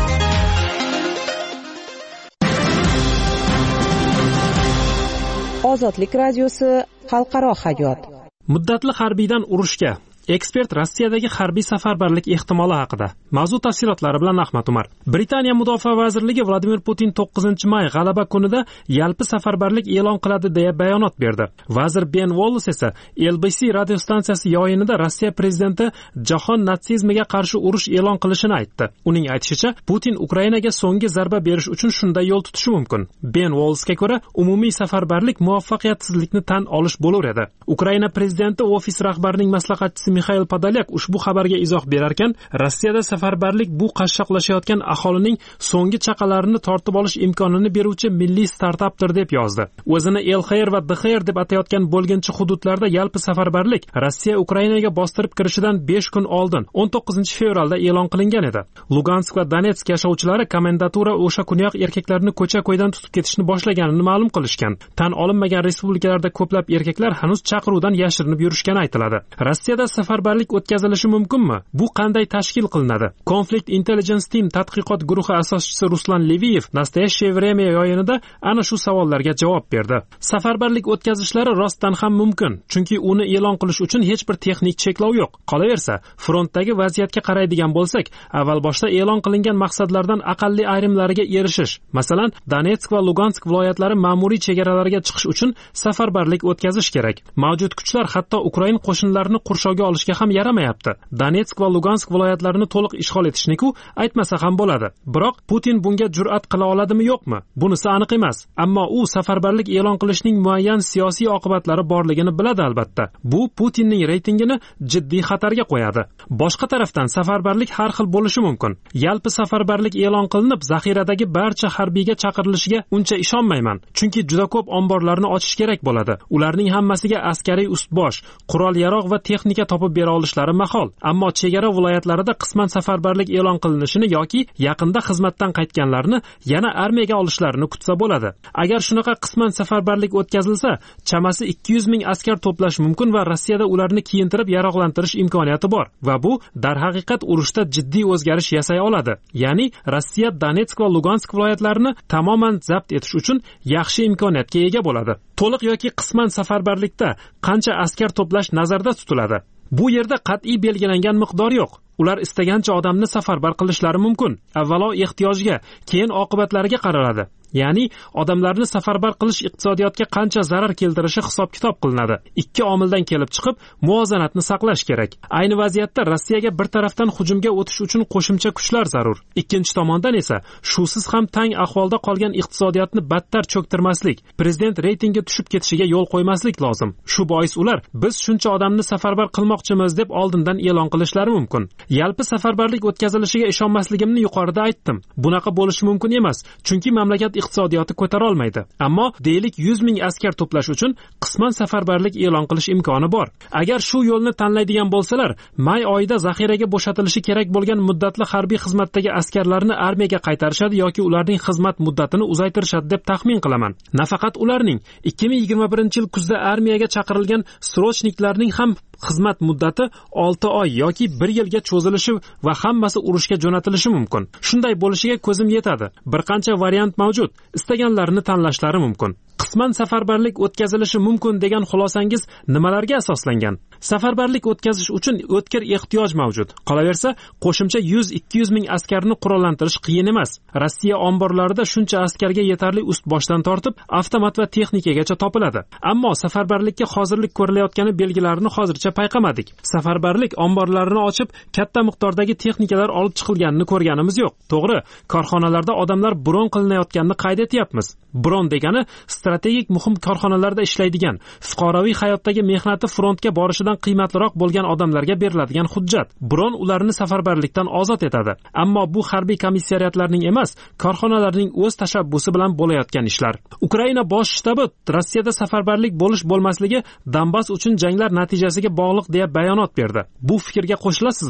Ozodlik radiosi xalqaro hayot. Muddatli harbiydan urushga. Ekspert Rossiyadagi harbiy safarbarlik ehtimoli haqida. Mavzu tafsilotlari bilan Ahmad Umar. Britaniya Mudofaa vazirligi Vladimir Putin to'qqizinchi may g'alaba kunida yalpi safarbarlik e'lon qiladi deya bayonot berdi. Vazir Ben Wallace esa L B C radio stansiyasi yo'yinida Rossiya prezidenti jahon natsizmiga qarshi urush e'lon qilishini aytdi. Uning aytishicha, Putin Ukrainaga so'nggi zarba berish uchun shunday yo'l tutishi mumkin. Ben Wallace'ga ko'ra, umumiy safarbarlik muvaffaqiyatsizlikni tan olish bo'lar edi. Ukraina prezidenti ofis rahbarining maslahatchisi Mikhail Podolyak ushbu xabarga izoh berarkan, Rossiyada safarbarlik bu qashshoqlashayotgan aholining so'nggi chaqalarini tortib olish imkonini beruvchi milliy startapdir deb yozdi. O'zini L X R va D X R deb atayotgan bo'lginchi hududlarda yalpi safarbarlik Rossiya Ukrainaga bostirib kirishidan besh kun oldin, o'n to'qqizinchi fevralda e'lon qilingan edi. Lugansk va Donetsk yashovchilari komendatura o'sha kuniyoq erkaklarni ko'cha-ko'ydan tutib ketishni boshlaganini ma'lum qilishgan. Tan olinmagan respublikalarda ko'plab erkaklar hanuz chaqiruvdan yashirinib yurishgani aytiladi. Rossiyada safarbarlik o'tkazilishi mumkinmi? Bu qanday tashkil qilinadi? Conflict Intelligence Team tadqiqot guruhi asoschisi Ruslan Leviyev Nastoящее время yo'yinida ana shu savollarga javob berdi. Safarbarlik o'tkazishlari rostdan ham mumkin, chunki uni e'lon qilish uchun hech bir texnik cheklov yo'q. Qolaversa, frontdagi vaziyatga qaraydigan bo'lsak, avval boshda e'lon qilingan maqsadlardan aqalli ayrimlariga erishish, masalan, Donetsk va Lugansk viloyatlari ma'muriy chegaralariga chiqish uchun safarbarlik o'tkazish kerak. Mavjud kuchlar hatto Ukraina qo'shinlarini qurshovga olishga ham yaramayapti. Donetsk va Lugansk viloyatlarini to'liq ishg'ol etishni-ku aytmasa ham bo'ladi. Biroq Putin bunga jur'at qila oladimi, yo'qmi? Bunisi aniq emas. Ammo u safarbarlik e'lon qilishning muayyan siyosiy oqibatlari borligini biladi albatta. Bu Putinning reytingini jiddiy xatarga qo'yadi. Boshqa tarafdan safarbarlik har xil bo'lishi mumkin. Yalpi safarbarlik e'lon qilinib, zaxiradagi barcha harbiyga chaqirilishiga uncha ishonmayman, chunki juda ko'p omborlarni ochish kerak bo'ladi. Ularning hammasiga askariy ustbosh, qurol-yarog' va texnika topib bera olishlari mahol. Ammo chegara viloyatlarida qisman safarbarlik e'lon qilinishini yoki yaqinda xizmatdan qaytganlarni yana armiyaga olishlarini kutsa bo'ladi. Agar shunaqa qisman safarbarlik o'tkazilsa, chamasi ikki yuz ming askar to'plash mumkin va Rossiyada ularni kiyintirib yaroqlantirish imkoniyati bor va bu darhaqiqat urushda jiddiy o'zgarish yasay oladi. Ya'ni Rossiya Donetsk va Lugansk viloyatlarini tamoman zabt etish uchun yaxshi imkoniyatga ega bo'ladi. To'liq yoki qisman safarbarlikda qancha askar to'plash nazarda tutiladi? Bu yerda qat'iy belgilangan miqdor yo'q. Ular istagancha odamni safarbar qilishlari mumkin. Avvalo ehtiyojga, keyin oqibatlariga qaraladi. Ya'ni odamlarni safarbar qilish iqtisodiyotga qancha zarar keltirishi hisob-kitob qilinadi. Ikki omildan kelib chiqib, muvozanatni saqlash kerak. Ayni vaziyatda Rossiyaga bir tarafdan hujumga o'tish uchun qo'shimcha kuchlar zarur. Ikkinchi tomondan esa shusiz ham tang ahvolda qolgan iqtisodiyotni battar cho'ktirmaslik, prezident reytingi tushib ketishiga yo'l qo'ymaslik lozim. Shu bois ular biz shuncha odamni safarbar qilmoqchimiz deb oldindan e'lon qilishlari mumkin. Yalpi safarbarlik o'tkazilishiga ishonmasligimni yuqorida aytdim. Bunaqa bo'lishi mumkin emas, chunki mamlakat iqtisodiyoti ko'tara olmaydi. Ammo deylik yuz ming askar to'plash uchun qisman safarbarlik e'lon qilish imkoni bor. Agar shu yo'lni tanlaydigan bo'lsalar, may oyida zaxiraga bo'shatilishi kerak bo'lgan muddatli harbiy xizmatdagi askarlarni armiyaga qaytarishadi yoki ularning xizmat muddatini uzaytirishadi deb taxmin qilaman. Nafaqat ularning, ikki ming yigirma birinchi yil kuzda armiyaga chaqirilgan srochniklarning ham xizmat muddati olti oy yoki bir yilga cho'zilishi va hammasi urushga jo'natilishi mumkin. Shunday bo'lishiga ko'zim yetadi. Bir qancha variant mavjud. Istaganlarini tanlashlari mumkin. Qisman safarbarlik o'tkazilishi mumkin degan xulosangiz nimalarga asoslangan? Safarbarlik o'tkazish uchun o'tkir ehtiyoj mavjud. Qolaversa, qo'shimcha yuz ikki yuz ming askarni qurollantirish qiyin emas. Rossiya omborlarida shuncha askarga yetarli ust-boshdan tortib, avtomat va texnikagacha topiladi. Ammo safarbarlikka hozirlik ko'rilayotgani belgilarini hozircha payqamadik. Safarbarlik omborlarini ochib, katta miqdordagi texnikalar olib chiqilganini ko'rganimiz yo'q. To'g'ri, korxonalarda odamlar bron qilinayotganini qayd etyapmiz. Bron degani strategik muhim korxonalarda ishlaydigan, fuqaroviy hayotdagi mehnati frontga borishidan qiymatliroq bo'lgan odamlarga beriladigan hujjat. Bron ularni safarbarlikdan ozod etadi. Ammo bu harbiy komissariyatlarning emas, korxonalarning o'z tashabbusi bilan bo'layotgan ishlar. Ukraina bosh shtabi Rossiyada safarbarlik bo'lish bo'lmasligi Donbass uchun janglar natijasiga bog'liq deya bayonot berdi. Bu fikrga qo'shilasizmi?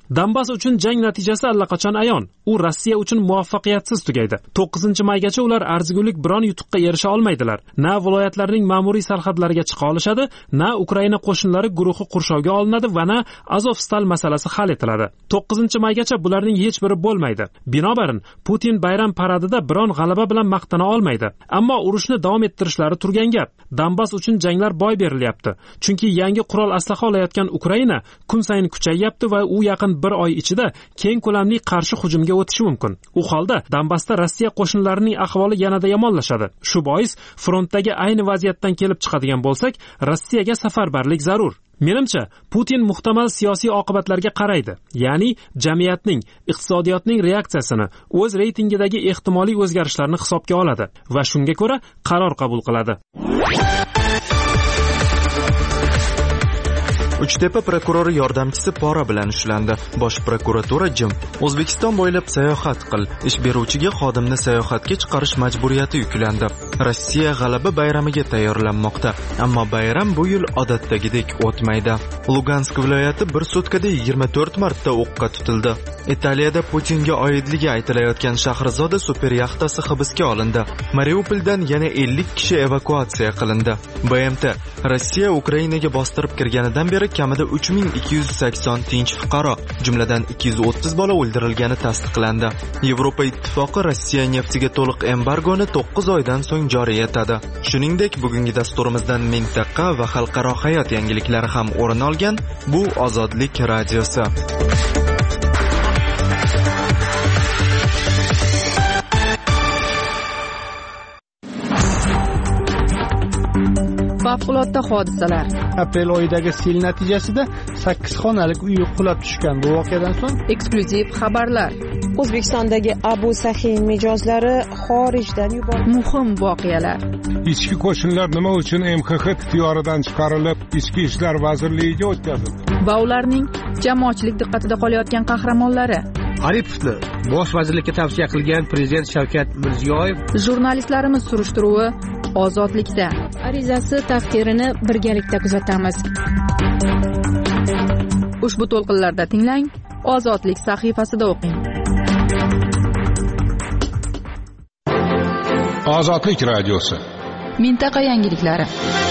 Donbass uchun jang natijasi allaqachon ayon. U Rossiya uchun muvaffaqiyatsiz tugaydi. to'qqizinchi maygacha ular arzigulik biron yutuqqa erisha olmaydilar. Na viloyatlarning ma'muriy sarhadlariga chiqa olishadi, na Ukraina qo'shinlari guruhi qurshovga olinadi va na Azovstal masalasi hal etiladi. to'qqizinchi maygacha bularning hech biri bo'lmaydi. Binobarin, Putin bayram paradida biron g'alaba bilan maqtana olmaydi. Ammo urushni davom ettirishlari turgan gap. Donbass uchun janglar boy berilyapti. Chunki yangi qurol aslaha olayotgan Ukraina kun sayin kuchayyapti va u yaqin bir oy ichida keng ko'lamli qarshi hujumga o'tishi mumkin. U holda Donbassda Rossiya qo'shinlarining ahvoli yanada yomonlashadi. Shu bois frontdagi ayni vaziyatdan kelib chiqadigan bo'lsak, Rossiyaga safarbarlik zarur. Menimcha, Putin muhtamal siyosiy oqibatlarga qaraydi. Ya'ni jamiyatning, iqtisodiyotning reaksiyasini, o'z reytingidagi ehtimoliy o'zgarishlarni hisobga oladi va shunga ko'ra qaror qabul qiladi. Uchtepa prokurori yordamchisi pora bilan ushlandi. Bosh prokuratura jim. O'zbekiston bo'ylab sayohat qil. Ish beruvchiga xodimni sayohatga chiqarish majburiyati yuklandi. Rossiya g'alaba bayramiga tayyorlanmoqda, ammo bayram bu yil odatdagidek o'tmaydi. Lugansk viloyati bir sutkada yigirma to'rt marta o'qqa tutildi. Italiyada Putinga oidligi aytilayotgan Shahrizoda super yaxtasi hibsga olindi. Mariupoldan yana ellik kishi evakuatsiya qilindi. B M T Rossiya Ukrainaga bostirib kirganidan beri kamida uch ming ikki yuz sakson tinch fuqaro, jumladan ikki yuz o'ttiz bola o'ldirilgani tasdiqlandi. Yevropa ittifoqi Rossiya neftiga to'liq embargoni to'qqiz oydan so'ng joriy etadi. Shuningdek, bugungi dasturimizdan mintaqa va xalqaro hayot yangiliklari ham o'rin olgan. Bu Ozodlik radiosi. Favqulodda hodisalar. Aprel oyidagi sel natijasida sakkiz xonalik uy qulab tushgan. Bu voqeadan so'ng eksklyuziv xabarlar. O'zbekistondagi Abu Sahiy mijozlari xorijdan yuborildi. Muhim voqealar. Ichki qo'shinlar nima uchun M X X ixtiyoridan chiqarilib, Ichki ishlar vazirligiga o'tkazildi? Va ularning jamoatchilik diqqatida qolayotgan qahramonlari. Aripovni bosh vazirlikka tavsiya qilgan prezident Shavkat Mirziyoyev. Jurnalistlarimiz surishtiruvi Ozodlikda. Arizasi taqdirini birgalikda kuzatamiz. Ushbu to'lqinlarda tinglang, Ozodlik sahifasida o'qing. Ozodlik radiosi. Mintaqa yangiliklari.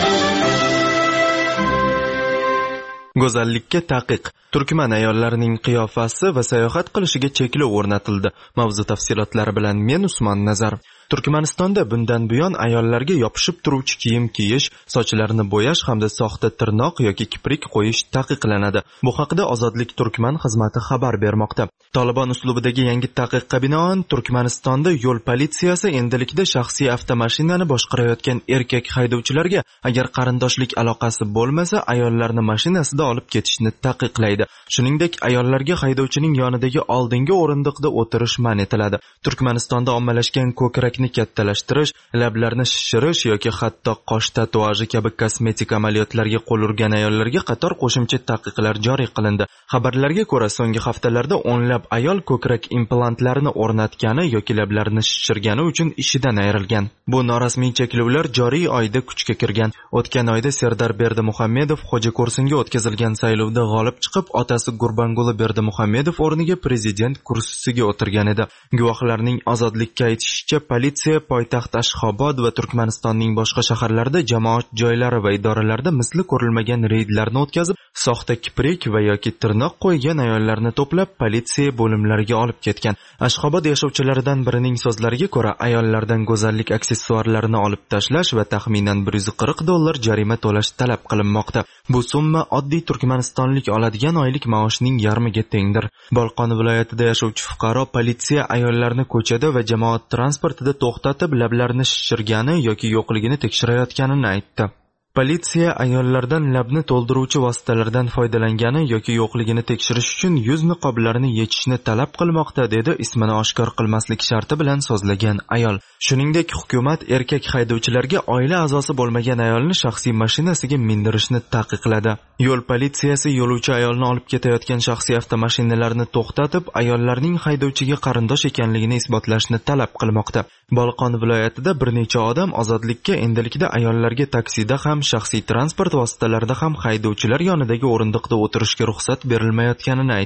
Go'zallikka taqiq. Turkman ayollarining qiyofasi va sayohat qilishiga cheklov o'rnatildi. Mavzu tafsilotlari bilan men Usmon Nazar. Turkmanistonda bundan buyon ayollarga yopishib turuvchi kiyim kiyish, sochlarini bo'yash hamda soxta tirnoq yoki kiprik qo'yish taqiqlanadi. Bu haqida Ozodlik Turkman xizmati xabar bermoqda. Taliban uslubidagi yangi taqiqqa binoan Turkmanistonda yo'l politsiyasi endilikda shaxsiy avtomashinani boshqarayotgan erkak haydovchilarga agar qarindoshlik aloqasi bo'lmasa, ayollarni mashinasida olib ketishni taqiqlaydi. Shuningdek, ayollarga haydovchining yonidagi oldingi o'rindiqda o'tirish man etiladi. Turkmanistonda ommalashgan ko'krak kattalashtirish, lablarni shishirish yoki hatto qosh tatuaji kabi kosmetik amaliyotlarga qo'l urgan ayollarga qator qo'shimcha taqiqlar joriy qilindi. Xabarlarga ko'ra, so'nggi haftalarda o'nlab ayol ko'krak implantlarini o'rnatgani yoki lablarini shishirgani uchun ishidan ayrilgan. Bu norasmiy cheklovlar joriy oyda kuchga kirgan. O'tgan oyda Serdar Berdimuhamedov Xo'jako'rsinga o'tkazilgan saylovda g'olib chiqib, otasi Gurbanguli Berdimuhamedov o'rniga prezident kursisiga o'tirgan edi. Guvohlarning Ozodlikka aytishicha, politsiya poytaxt Ashxobod va Turkmanistonning boshqa shaharlarida jamoat joylari va idoralarda misli ko'rilmagan reydlarni o'tkazib, soxta kiprik va yoki tirnoq qo'ygan ayollarni to'plab politsiya bo'limlariga olib ketgan. Ashxobod yashovchilaridan birining so'zlariga ko'ra, ayollardan go'zallik aksessuarlarini olib tashlash va taxminan bir yuz qirq dollar jarima to'lash talab qilinmoqda. Bu summa oddiy turkmanistonlik oladigan oylik maoshning yarmiga tengdir. Bolqon viloyatida yashovchi fuqaro politsiya ayollarni ko'chada va jamoat transportida to'xtatib, lablarini shishirgani yoki yo'qligini tekshirayotganini aytdi. Politsiya ayollardan labni to'ldiruvchi vositalardan foydalangani yoki yo'qligini tekshirish uchun yuz niqoblarini yechishni talab qilmoqda, dedi ismini oshkor qilmaslik sharti bilan so'zlagan ayol. Shuningdek, hukumat erkak haydovchilarga oila a'zosi bo'lmagan ayolni shaxsiy mashinasiga mindirishni taqiqladi. Yo'l politsiyasi yo'lovchi ayolni olib ketayotgan shaxsiy avtomashinalarni to'xtatib, ayollarning haydovchiga qarindosh ekanligini isbotlashni talab qilmoqda. Bolqon viloyatida bir necha odam Ozodlikka endilikda ayollarga taksida ham, shaxsiy transport vositalarida ham haydovchilar yonidagi o'rindiqda o'tirishga ruxsat berilmayotganini aytdi.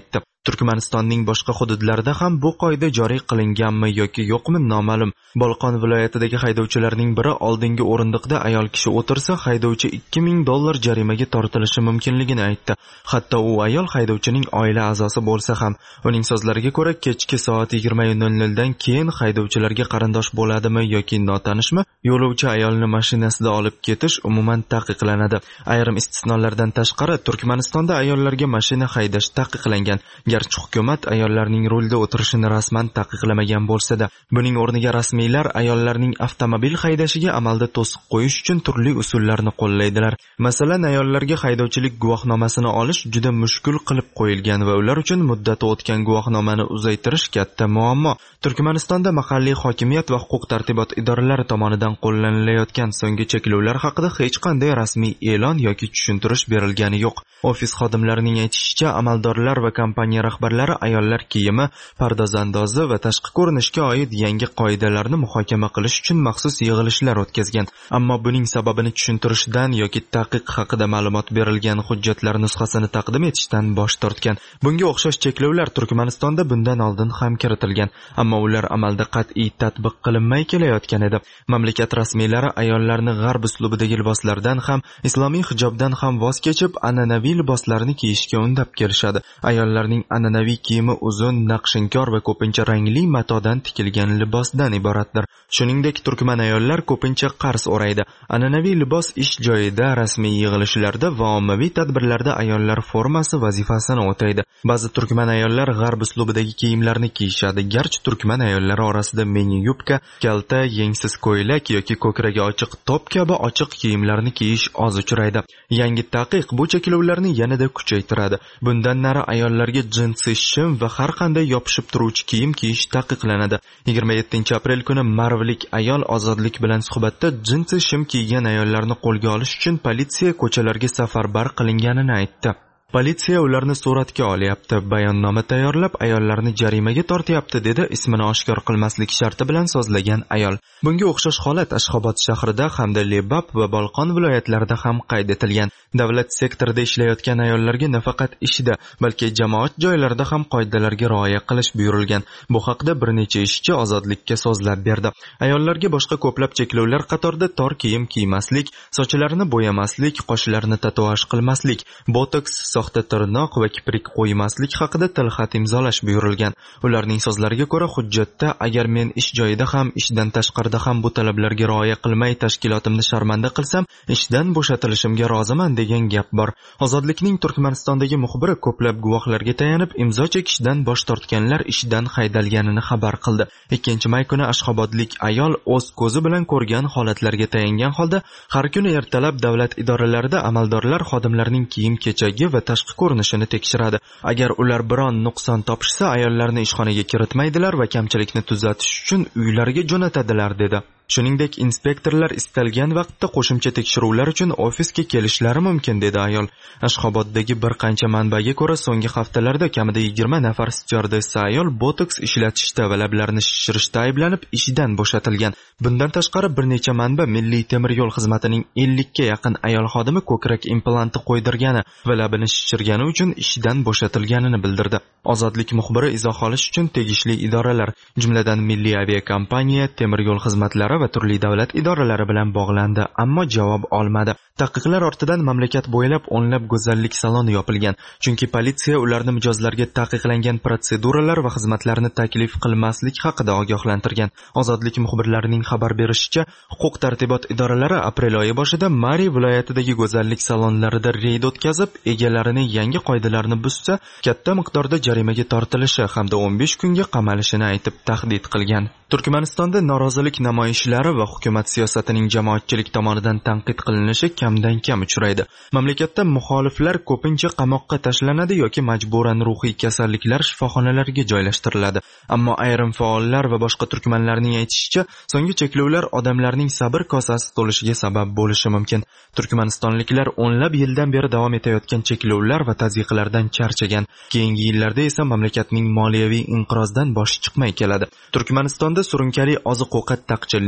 Turkmanistonning boshqa hududlarida ham bu qoida joriy qilinganmi yoki yo'qmi noma'lum. Bolqon viloyatidagi haydovchilarning biri oldingi o'rindiqda ayol kishi o'tirsa, haydovchi ikki ming dollar jarimaga tortilishi mumkinligini aytdi. Hatto u ayol haydovchining oila a'zosi bo'lsa ham. Uning so'zlariga ko'ra, kechki soat yigirma nol nol dan keyin haydovchilarga qarindosh bo'ladimi yoki notanishmi, yo'lovchi ayolni mashinasida olib ketish umuman taqiqlanadi. Ayrim istisnolardan tashqari Turkmanistonda ayollarga mashina haydash taqiqlangan. Garchi hukumat ayollarning rulda o'tirishini rasman taqiqlamagan bo'lsa-da, buning o'rniga rasmiylar ayollarning avtomobil haydashiga amalda to'siq qo'yish uchun turli usullarni qo'llaydilar. Masalan, ayollarga haydovchilik guvohnomasini olish juda mushkul qilib qo'yilgan va ular uchun muddati o'tgan guvohnomani uzaytirish katta muammo. Turkmanistonda mahalliy hokimiyat va huquq-tartibot idoralari tomonidan qo'llanilayotgan so'nggi cheklovlar haqida hech qanday rasmiy e'lon yoki tushuntirish berilgani yo'q. Ofis xodimlarining aytishicha, amaldorlar va kompaniya rahbarlari ayollar kiyimi, pardozandozi va tashqi ko'rinishga oid yangi qoidalarni muhokama qilish uchun maxsus yig'ilishlar o'tkazgan. Ammo buning sababini tushuntirishdan yoki taqiq haqida ma'lumot berilgan hujjatlar nusxasini taqdim etishdan bosh tortgan. Bunga o'xshash cheklovlar Turkmanistonda bundan oldin ham kiritilgan, ammo ular amalda qat'iy tatbiq qilinmay kelayotgan edi. Mamlakat rasmiylari ayollarni g'arb uslubidagi liboslardan ham, islomiy hijobdan ham voz kechib, an'anaviy liboslarni kiyishga undab kelishadi. Ayollarning an'anaviy kiyimi uzun, naqshinkor va ko'pincha rangli matodan tikilgan libosdan iboratdir. Shuningdek, turkman ayollar ko'pincha qars o'raydi. An'anaviy libos ish joyida, rasmiy yig'ilishlarda va ommaviy tadbirlarda ayollar formasi vazifasini o'taydi. Ba'zi turkman ayollar g'arb uslubidagi kiyimlarni kiyishadi. Garchi turkman ayollari orasida mini yubka, kalta, yengsiz ko'ylak yoki ko'kragi ochiq top kabi ochiq kiyimlarni kiyish oz uchraydi. Yangi taqiq bu cheklovlarni yanada kuchaytiradi. Bundan nari ayollarga jinsi shim va har qanday yopishib turuvchi kiyim kiyish taqiqlanadi. yigirma yettinchi aprel kuni Marvlik ayol ozodlik bilan suhbatda jinsi shim kiygan ayollarni qo'lga olish uchun politsiya ko'chalarga safarbar qilinganini aytdi. Politsiya ularni suratga olyapti, bayonnoma tayyorlab ayollarni jarimaga tortyapti, dedi ismini oshkor qilmaslik sharti bilan so'zlagan ayol. Bunga o'xshash holat Ashxobod shahrida hamda Lebap va Bolqon viloyatlarida ham qayd etilgan. Davlat sektorida ishlayotgan ayollarga nafaqat ishda, balki jamoat joylarida ham qoidalarga rioya qilish buyurilgan. Bu haqda bir necha ishchi ozodlikka so'zlab berdi. Ayollarga boshqa ko'plab cheklovlar qatorida tor kiyim kiymaslik, sochlarini bo'yamaslik, qoshlarini tatuaj qilmaslik, botoks, soxta tirnoq va kiprik qo'ymaslik haqida tilxat imzolash buyurilgan. Ularning so'zlariga ko'ra, hujjatda agar men ish joyida ham, ishdan tashqarida ham bu talablarga rioya qilmay tashkilotimni sharmanda qilsam, ishdan bo'shatilishimga roziman degan gap bor. Ozodlikning Turkmanistondagi muxbiri ko'plab guvohlarga tayanib, imzo chekishdan bosh tortganlar ishdan haydalganini xabar qildi. ikkinchi may kuni Ashxobodlik ayol o'z ko'zi bilan ko'rgan holatlarga tayangan holda, har kuni ertalab davlat idoralarida amaldorlar xodimlarning kiyim-kechagi va tashqi ko'rinishini tekshiradi. Agar ular biron nuqson topishsa, ayollarni ishxonaga kiritmaydilar va kamchilikni tuzatish uchun uylariga jo'natadilar, dedi. Shuningdek, inspektorlar istalgan vaqtda qo'shimcha tekshiruvlar uchun ofisga kelishlari mumkin, dedi ayol. Ashxoboddagi bir qancha manbaga ko'ra, so'nggi haftalarda kamida yigirma nafar styuardessa ayol botoks ishlatishda va lablarini shishirishda ayblanib ishdan bo'shatilgan. Bundan tashqari bir necha manba Milliy temir yo'l xizmatining ellik ga yaqin ayol xodimi ko'krak implanti qo'ydirgani va labini shishirgani uchun ishdan bo'shatilganini bildirdi. Ozodlik muxbiri izoh olish uchun tegishli idoralar, jumladan Milliy aviakompaniya, temir yo'l xizmatlari va turli davlat idoralari bilan bog'landi, ammo javob olmadi. Taqiqlar ortidan mamlakat bo'ylab o'nlab go'zallik saloni yopilgan, chunki politsiya ularni mijozlarga taqiqlangan protseduralar va xizmatlarni taklif qilmaslik haqida ogohlantirgan. Ozodlik muxbirlarining xabar berishicha, huquq-tartibot idoralari aprel oyi boshida Mari viloyatidagi go'zallik salonlarida reyd o'tkazib, egalarini yangi qoidalarni buzsa, katta miqdorda jarimaga tortilishi hamda o'n besh kunga qamalishini aytib tahdid qilgan. Turkmanistonda norozilik namoyishlari va hukumat siyosatining jamoatchilik tomonidan tanqid qilinishi kamdan kam uchraydi. Mamlakatda muxoliflar ko'pincha qamoqqa tashlanadi yoki majburan ruhiy kasalliklar shifoxonalariga joylashtiriladi. Ammo ayrim faollar va boshqa turkmanlarning aytishicha, so'nggi cheklovlar odamlarning sabr kosasi to'lishiga sabab bo'lishi mumkin. Turkmanistonliklar o'nlab yildan beri davom etayotgan cheklovlar va tazyiqlardan charchagan. Keyingi yillarda esa mamlakatning moliyaviy inqirozdan boshi chiqmay keladi. Turkmanistonda surunkali oziq-ovqat taqchilligi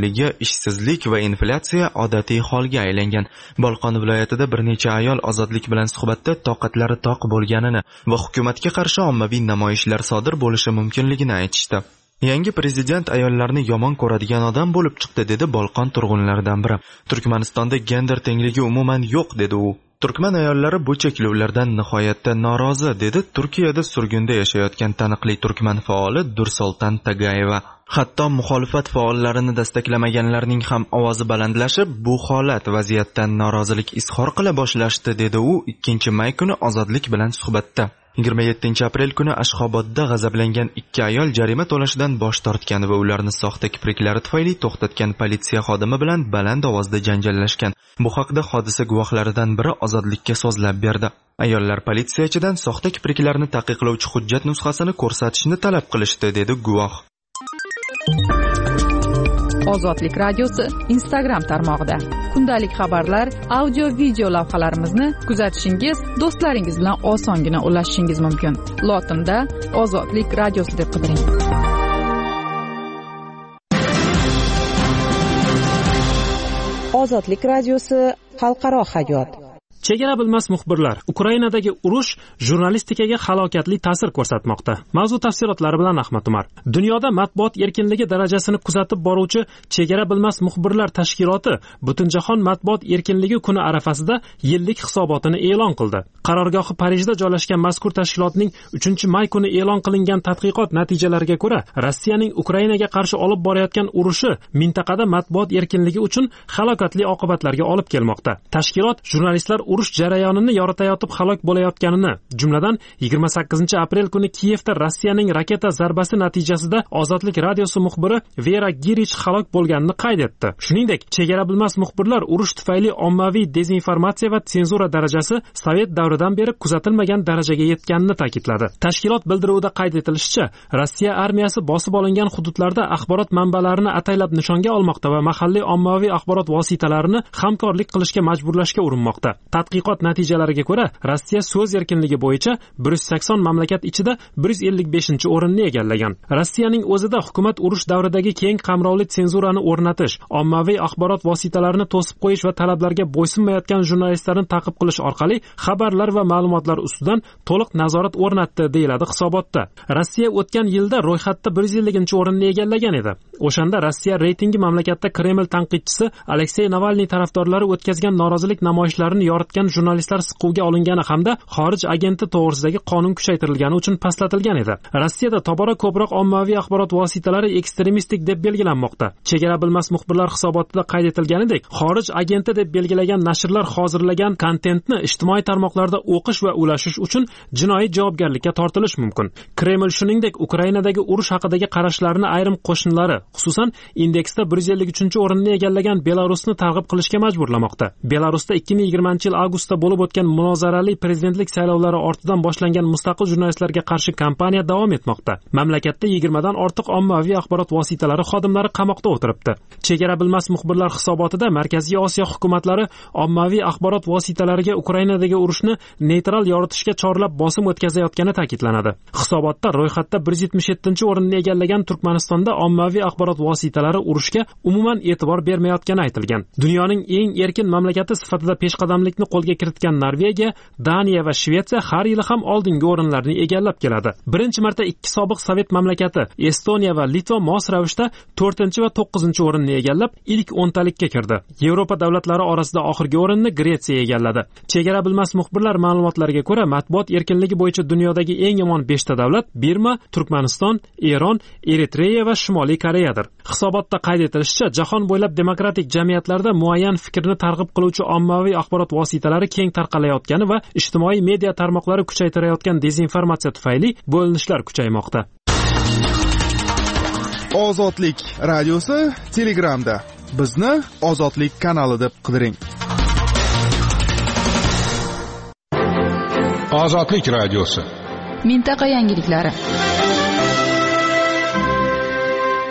yo'qligi, ishsizlik va inflyatsiya odatiy holga aylangan. Bolqon viloyatida bir necha ayol Ozodlik bilan suhbatda toqatlari toq bo'lganini va hukumatga qarshi ommaviy namoyishlar sodir bo'lishi mumkinligini aytishdi. Yangi prezident ayollarni yomon ko'radigan odam bo'lib chiqdi, dedi Bolqon turg'unlaridan biri. Turkmanistonda gender tengligi umuman yo'q, dedi u. Turkman ayollari bu cheklovlardan nihoyatda norozi, dedi Turkiyada surgunda yashayotgan taniqli turkman faoli Dursoltan Tagayeva. Hatto muxolifat faollarini dastaklamaganlarning ham ovozi balandlashib, bu holat vaziyatdan norozilik izhor qila boshlashdi, dedi u ikkinchi may kuni Ozodlik bilan suhbatda. yigirma yettinchi aprel kuni Ashxobodda g'azablangan ikki ayol jarima to'lashdan bosh tortgan va ularni soxta kipriklari tufayli to'xtatgan politsiya xodimi bilan baland ovozda janjallashgan. Bu haqda hodisa guvohlaridan biri Ozodlikka so'zlab berdi. Ayollar politsiyachidan soxta kipriklarni taqiqlovchi hujjat nusxasini ko'rsatishni talab qilishdi, dedi guvoh. Ozodlik radiosi Instagram tarmog'ida kundalik xabarlar, audio video lavhalarimizni kuzatishingiz, do'stlaringiz bilan osongina ulashishingiz mumkin. Lotinda Ozodlik radiosi deb qidiring. Ozodlik radiosi xalqaro hayot. Chegara bilmas muxbirlar. Ukrainadagi urush jurnalistikaga halokatli ta'sir ko'rsatmoqda. Mavzu tafsilotlari bilan Ahmad Umar. Dunyoda matbuot erkinligi darajasini kuzatib boruvchi Chegara bilmas muxbirlar tashkiloti Butunjahon matbuot erkinligi kuni arafasida yillik hisobotini e'lon qildi. Qarorgohi Parijda joylashgan mazkur tashkilotning uchinchi may kuni e'lon qilingan tadqiqot natijalariga ko'ra, Rossiyaning Ukrainaga qarshi olib borayotgan urushi mintaqada matbuot erkinligi uchun halokatli oqibatlarga olib kelmoqda. Tashkilot jurnalistlar urush jarayonini yoritayotib halok bo'layotganini, jumladan yigirma sakkizinchi aprel kuni Kiyevda Rossiyaning raketa zarbasi natijasida Ozodlik radiosi muxbiri Vera Girich halok bo'lganini qayd etdi. Shuningdek, chegara bilmas muxbirlar urush tufayli ommaviy dezinformatsiya va senzura darajasi Sovet davridan beri kuzatilmagan darajaga yetganini ta'kidladi. Tashkilot bildiruvida qayd etilishicha, Rossiya armiyasi bosib olingan hududlarda axborot manbalarini ataylab nishonga olmoqda va mahalliy ommaviy axborot vositalarini hamkorlik qilishga majburlashga urinmoqda. Tadqiqot natijalariga ko'ra, Rossiya so'z erkinligi bo'yicha bir yuz sakson mamlakat ichida bir yuz ellik beshinchi o'rinni egallagan. Rossiyaning o'zida hukumat urush davridagi keng qamrovli senzurani o'rnatish, ommaviy axborot vositalarini to'sib qo'yish va talablarga bo'ysunmayotgan jurnalistlarni ta'qib qilish orqali xabarlar va ma'lumotlar ustidan to'liq nazorat o'rnatdi, deyiladi hisobotda. Rossiya o'tgan yilda ro'yxatda bir yuz elliginchi o'rinni egallagan edi. O'shanda Rossiya reytingi mamlakatda Kreml tanqidchisi Aleksey Navalniy tarafdorlari o'tkazgan norozilik namoyishlarini yoritgan jurnalistlar siquvga olingani hamda xorij agenti to'g'risidagi qonun kuchaytirilgani uchun pastlatilgan edi. Rossiyada tobora ko'proq ommaviy axborot vositalari ekstremistik deb belgilanmoqda. Chegara bilmas muxbirlar hisobotida qayd etilganidek, xorij agenti deb belgilagan nashrlar hozirlagan kontentni ijtimoiy tarmoqlarda o'qish va ulashish uchun jinoiy javobgarlikka tortilish mumkin. Kreml shuningdek Ukrainadagi urush haqidagi qarashlarini ayrim qo'shinlari, xususan indeksda bir yuz ellik uchinchi o'rinni egallagan Belarusni targ'ib qilishga majburlamoqda. Belarusda ikki ming yigirmanchi yil avgustda bo'lib o'tgan munozarali prezidentlik saylovlari ortidan boshlangan mustaqil jurnalistlarga qarshi kampaniya davom etmoqda. Mamlakatda yigirmadan ortiq ommaviy axborot vositalari xodimlari qamoqda o'tiribdi. Chegara bilmas muxbirlar hisobotida Markaziy Osiyo hukumatlari ommaviy axborot vositalariga Ukrainadagi urushni neytral yoritishga chorlab bosim o'tkazayotgani ta'kidlanadi. Hisobotda ro'yxatda bir yuz yetmish yettinchi o'rinni egallagan Turkmanistonda ommaviy axborot vositalari urushga umuman e'tibor bermayotgani aytilgan. Dunyoning eng erkin mamlakati sifatida peshqadamlikni qo'lga kiritgan Norvegiya, Daniya va Shvetsiya har yili ham oldingi o'rinlarni egallab keladi. Birinchi marta ikki sobiq Sovet mamlakati Estoniya va Litva mos ravishda to'rtinchi va to'qqizinchi o'rinni egallab, ilk o'ntalikka kirdi. Yevropa davlatlari orasida oxirgi o'rinni Gretsiya egalladi. Chegara bilmas muxbirlar ma'lumotlariga ko'ra, matbuot erkinligi bo'yicha dunyodagi eng yomon beshta davlat Birma, Turkmaniston, Eron, Eritreya va Shimoliy Koreyadir. Hisobotda qayd etilishicha, jahon bo'ylab demokratik jamiyatlarda muayyan fikrni targ'ib qiluvchi ommaviy axborot vositalari keng tarqalayotgani va ijtimoiy media tarmoqlari kuchaytirayotgan dezinformatsiya tufayli bo'linishlar kuchaymoqda. Ozodlik radiosi Telegramda. Bizni Ozodlik kanali deb qidiring. Ozodlik radiosi. Mintaqa yangiliklari.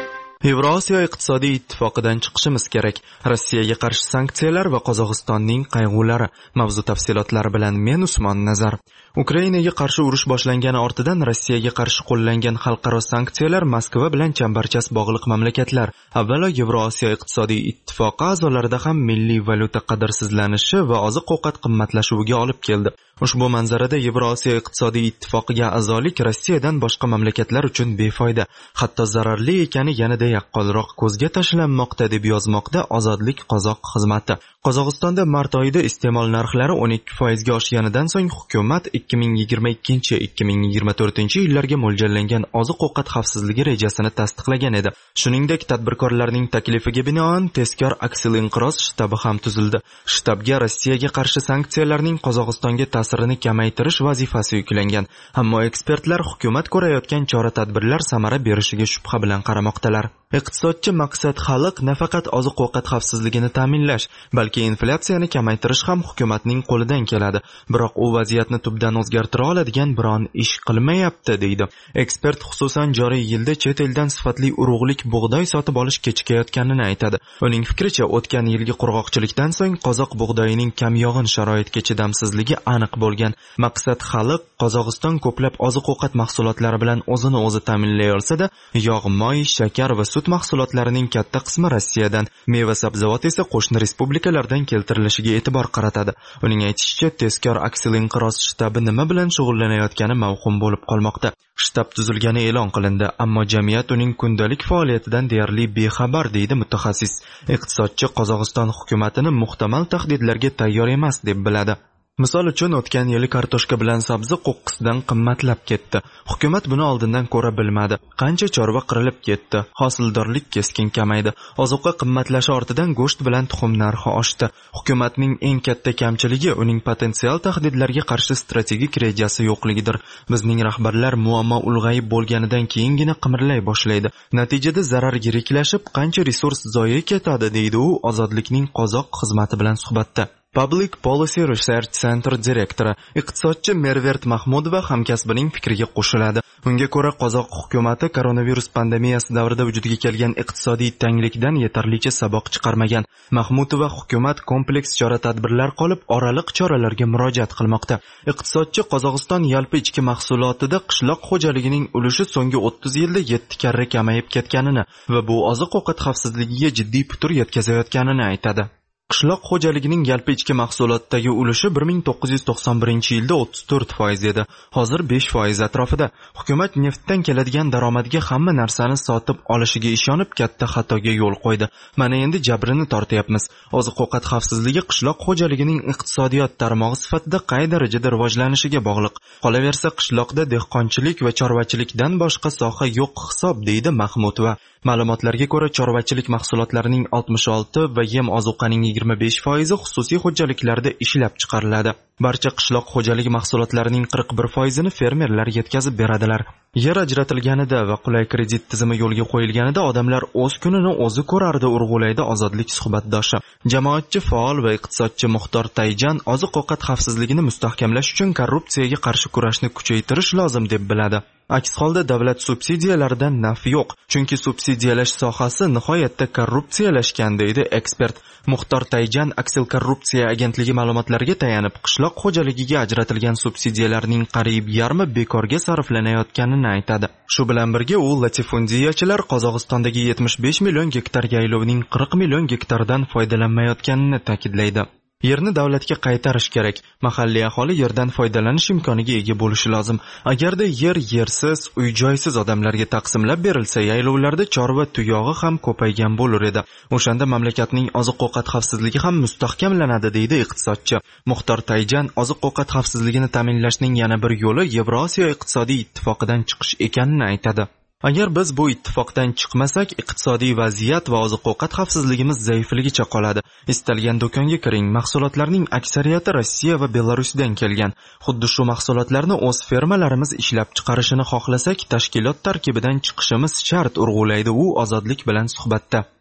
Yevrosiyo iqtisodiy ittifoqidan chiqishimiz kerak. Rossiyaga qarshi sanksiyalar va Qozog'istonning qayg'ulari. Mavzu tafsilotlari bilan men Usmon Nazar. Ukrainaga qarshi urush boshlangani ortidan Rossiyaga qarshi qo'llangan xalqaro sanksiyalar Moskva bilan chambarchas bog'liq mamlakatlar, avvalo Yevrosiyo iqtisodiy ittifoqi a'zolarida ham milliy valyuta qadrsizlanishi va oziq-ovqat qimmatlashuviga olib keldi. Ushbu manzarada Yevrosiyo iqtisodiy ittifoqiga a'zolik Rossiyadan boshqa mamlakatlar uchun befoyda, hatto zararli ekani yanada yaqqolroq ko'zga tashlanmoqda deb yozmoqda Ozodlik qozoq xizmati. Qozog'istonda mart oyida iste'mol narxlari o'n ikki foizga oshganidan so'ng hukumat ikki ming yigirma ikkinchi - ikki ming yigirma to'rtinchi yillarga mo'ljallangan oziq-ovqat xavfsizligi rejasini tasdiqlagan edi. Shuningdek, tadbirkorlarning taklifiga binoan tezkor aksil-inqiroz shtabi ham tuzildi. Shtabga Rossiyaga qarshi sanksiyalarning Qozog'istonga ta'sirini kamaytirish vazifasi yuklangan. Ammo ekspertlar hukumat ko'rayotgan chora-tadbirlar samara berishiga shubha bilan qaramoqdalar. Iqtisodchi maqsad xalq nafaqat oziq-ovqat xavfsizligini ta'minlash, balki inflyatsiyani kamaytirish ham hukumatning qo'lidan keladi. Biroq u vaziyatni tubdan o'zgartira oladigan biron ish qilmayapti, deydi. Ekspert xususan joriy yilda chet eldan sifatli urug'lik bug'doy sotib olish kechikayotganini aytadi. Uning fikricha, o'tgan yilgi qurg'oqchilikdan so'ng qozoq bug'doyining kamyog'in sharoitga chidamsizligi aniq bo'lgan. Maqsad xalq Qozog'iston ko'plab oziq-ovqat mahsulotlari bilan o'zini o'zi ta'minlay olsa-da, yog', moy, shakar va sut mahsulotlarining katta qismi Rossiyadan, meva-sabzavot esa qo'shni respublikalardan keltirilishiga e'tibor qaratadi. Uning aytishicha, tezkor aksil-inqiroz shtabi nima bilan shug'ullanayotgani mavhum bo'lib qolmoqda. Shtab tuzilgani e'lon qilindi, ammo jamiyat uning kundalik faoliyatidan deyarli bexabar, deydi mutaxassis. Iqtisodchi Qozog'iston hukumatini muhtamal tahdidlarga tayyor emas deb biladi. Misol uchun, o'tgan yili kartoshka bilan sabzi qo'qqisidan qimmatlab ketdi. Hukumat buni oldindan ko'ra bilmadi. Qancha chorva qirilib ketdi. Hosildorlik keskin kamaydi. Ozuqa qimmatlashi ortidan go'sht bilan tuxum narxi oshdi. Hukumatning eng katta kamchiligi uning potensial tahdidlarga qarshi strategik rejasi yo'qligidir. Bizning rahbarlar muammo ulg'ayib bo'lganidan keyingina qimirlay boshlaydi. Natijada zarar yiriklashib, qancha resurs zoye ketadi, deydi u Ozodlikning qozoq xizmati bilan suhbatda. Public Policy Research Center direktori, iqtisodchi Mervert Mahmudova hamkasbining fikriga qo'shiladi. Unga ko'ra, qozoq hukumati koronavirus pandemiyasi davrida vujudga kelgan iqtisodiy tanglikdan yetarlicha saboq chiqarmagan. Mahmudova hukumat kompleks chora-tadbirlar qolib, oraliq choralarga murojaat qilmoqda. Iqtisodchi Qozog'iston yalpi ichki mahsulotida qishloq xo'jaligining ulushi so'nggi o'ttiz yilda yetti karra kamayib ketganini va bu oziq-ovqat xavfsizligiga jiddiy putur yetkazayotganini aytadi. Qishloq xo'jaligining yalpi ichki mahsulotdagi ulushi bir ming to'qqiz yuz to'qson birinchi yilda o'ttiz to'rt foiz edi. Hozir besh foiz atrofida. Hukumat neftdan keladigan daromadga hamma narsani sotib olishiga ishonib katta xatoga yo'l qo'ydi. Mana endi jabrini tortyapmiz. Oziq-ovqat xavfsizligi qishloq xo'jaligining iqtisodiyot tarmog'i sifatida qay darajada rivojlanishiga bog'liq. Qolaversa, qishloqda dehqonchilik va chorvachilikdan boshqa soha yo'q hisob, deydi Mahmudova. Ma'lumotlarga ko'ra, chorvachilik mahsulotlarining oltmish olti va yem ozuqaning yigirma besh foizi xususiy xo'jaliklarda ishlab chiqariladi. Barcha qishloq xo'jaligi mahsulotlarining qirq bir foizini fermerlar yetkazib beradilar. Yer ajratilganida va qulay kredit tizimi yo'lga qo'yilganida odamlar o'z kunini o'zi ko'rardi, urg'ulaydi Ozodlik suhbatdoshi. Jamoatchi faol va iqtisodchi Muxtor Tayjan oziq-ovqat xavfsizligini mustahkamlash uchun korrupsiyaga qarshi kurashni kuchaytirish lozim deb biladi. Aks holda davlat subsidiyalaridan naf yo'q, chunki subsidiyalash sohasi nihoyatda korrupsiyalashgan, deydi ekspert. Muxtor Tayjan aksil korrupsiya agentligi ma'lumotlariga tayanib, qishloq xo'jaligiga ajratilgan subsidiyalarning qariyb yarmi bekorga sarflanayotganini aytadi. Shu bilan birga u latifundiyachilar Qozog'istondagi yetmish besh million gektar yaylovning qirq million gektaridan foydalanmayotganini ta'kidlaydi. Yerni davlatga qaytarish kerak. Mahalliy aholi yerdan foydalanish imkoniga ega bo'lishi lozim. Agarda yer yersiz, uy-joysiz odamlarga taqsimlab berilsa, yaylovlarda chorva tuyog'i ham ko'paygan bo'lar edi. O'shanda mamlakatning oziq-ovqat xavfsizligi ham mustahkamlanadi, deydi iqtisodchi. Muxtor Tayjan oziq-ovqat xavfsizligini ta'minlashning yana bir yo'li Yevrosiyo iqtisodiy ittifoqidan chiqish ekanini aytadi. Agar biz bu ittifoqdan chiqmasak, iqtisodiy vaziyat va oziq-ovqat xavfsizligimiz zaifligicha qoladi. Istalgan do'konga kiring, mahsulotlarning aksariyati Rossiya va Belarusdan kelgan. Xuddi shu mahsulotlarni o'z fermalarimiz ishlab chiqarishini xohlasak, tashkilot tarkibidan chiqishimiz shart, urg'ulaydi u Ozodlik bilan suhbatda.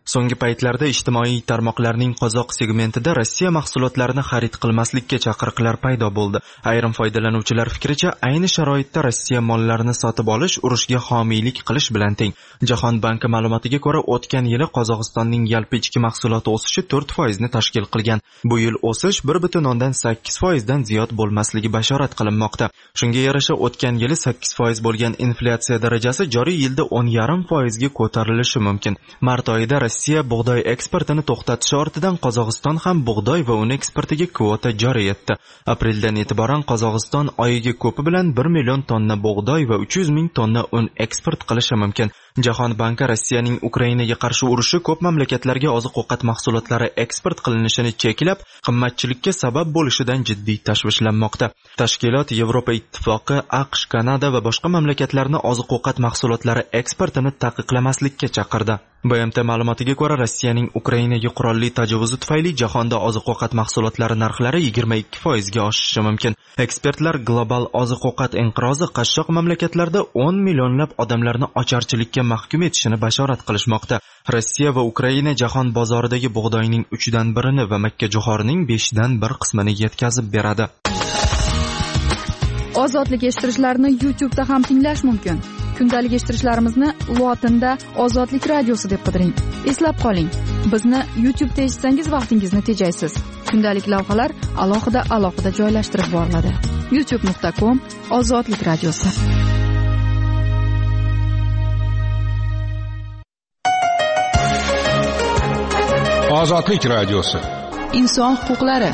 So'nggi paytlarda ijtimoiy tarmoqlarning qozoq segmentida Rossiya mahsulotlarini xarid qilmaslikka chaqiriqlar paydo bo'ldi. Ayrim foydalanuvchilar fikricha, ayni sharoitda Rossiya mollarini sotib olish urushga homiylik qilish bilan teng. Jahon banki ma'lumotiga ko'ra, o'tgan yili Qozog'istonning yalpi ichki mahsuloti o'sishi to'rt foiz ni tashkil qilgan. Bu yil o'sish bir butun o'ndan sakkiz foiz dan ziyod bo'lmasligi bashorat qilinmoqda. Shunga yarasha o'tgan yili sakkiz foiz bo'lgan inflyatsiya darajasi joriy yilda o'n yarim foiz ga ko'tarilishi mumkin. Mart oyida Rossiya bug'doy eksportini to'xtatishi ortidan Qozog'iston ham bug'doy va un eksportiga kvota joriy etdi. Apreldan e'tiboran Qozog'iston oyiga ko'pi bilan bir million tonna bug'doy va uch yuz ming tonna un eksport qilishi mumkin. Jahon banki Rossiyaning Ukrainaga qarshi urushi ko'p mamlakatlarga oziq-ovqat mahsulotlari eksport qilinishini cheklab, qimmatchilikka sabab bo'lishidan jiddiy tashvishlanmoqda. Tashkilot Yevropa Ittifoqi, AQSh, Kanada va boshqa mamlakatlarni oziq-ovqat mahsulotlari eksportini taqiqlamaslikka chaqirdi. B M T ma'lumotiga ko'ra, Rossiyaning Ukrainaga qurolli tajovuzi tufayli jahonda oziq-ovqat mahsulotlari narxlari yigirma ikki foiz ga oshishi mumkin. Ekspertlar global oziq-ovqat inqirozi qashshoq mamlakatlarda o'n millionlab odamlarni ocharchilikka mahkum etishini bashorat qilishmoqda. Rossiya va Ukraina jahon bozoridagi bug'doyning uchdan birini va makkajo'xorining beshdan bir qismini yetkazib beradi. Ozodlik eshittirishlarni YouTube da ham tinglash mumkin. Kundalik eshittirishlarimizni lotinda Ozodlik radiosi deb qidiring. Eslab qoling, bizni YouTube da eshitsangiz vaqtingizni tejaysiz. Kundalik lavhalar alohida alohida joylashtirib boriladi. youtube nuqta com Ozodlik radiosi. Ozodlik radiosi. Inson huquqlari.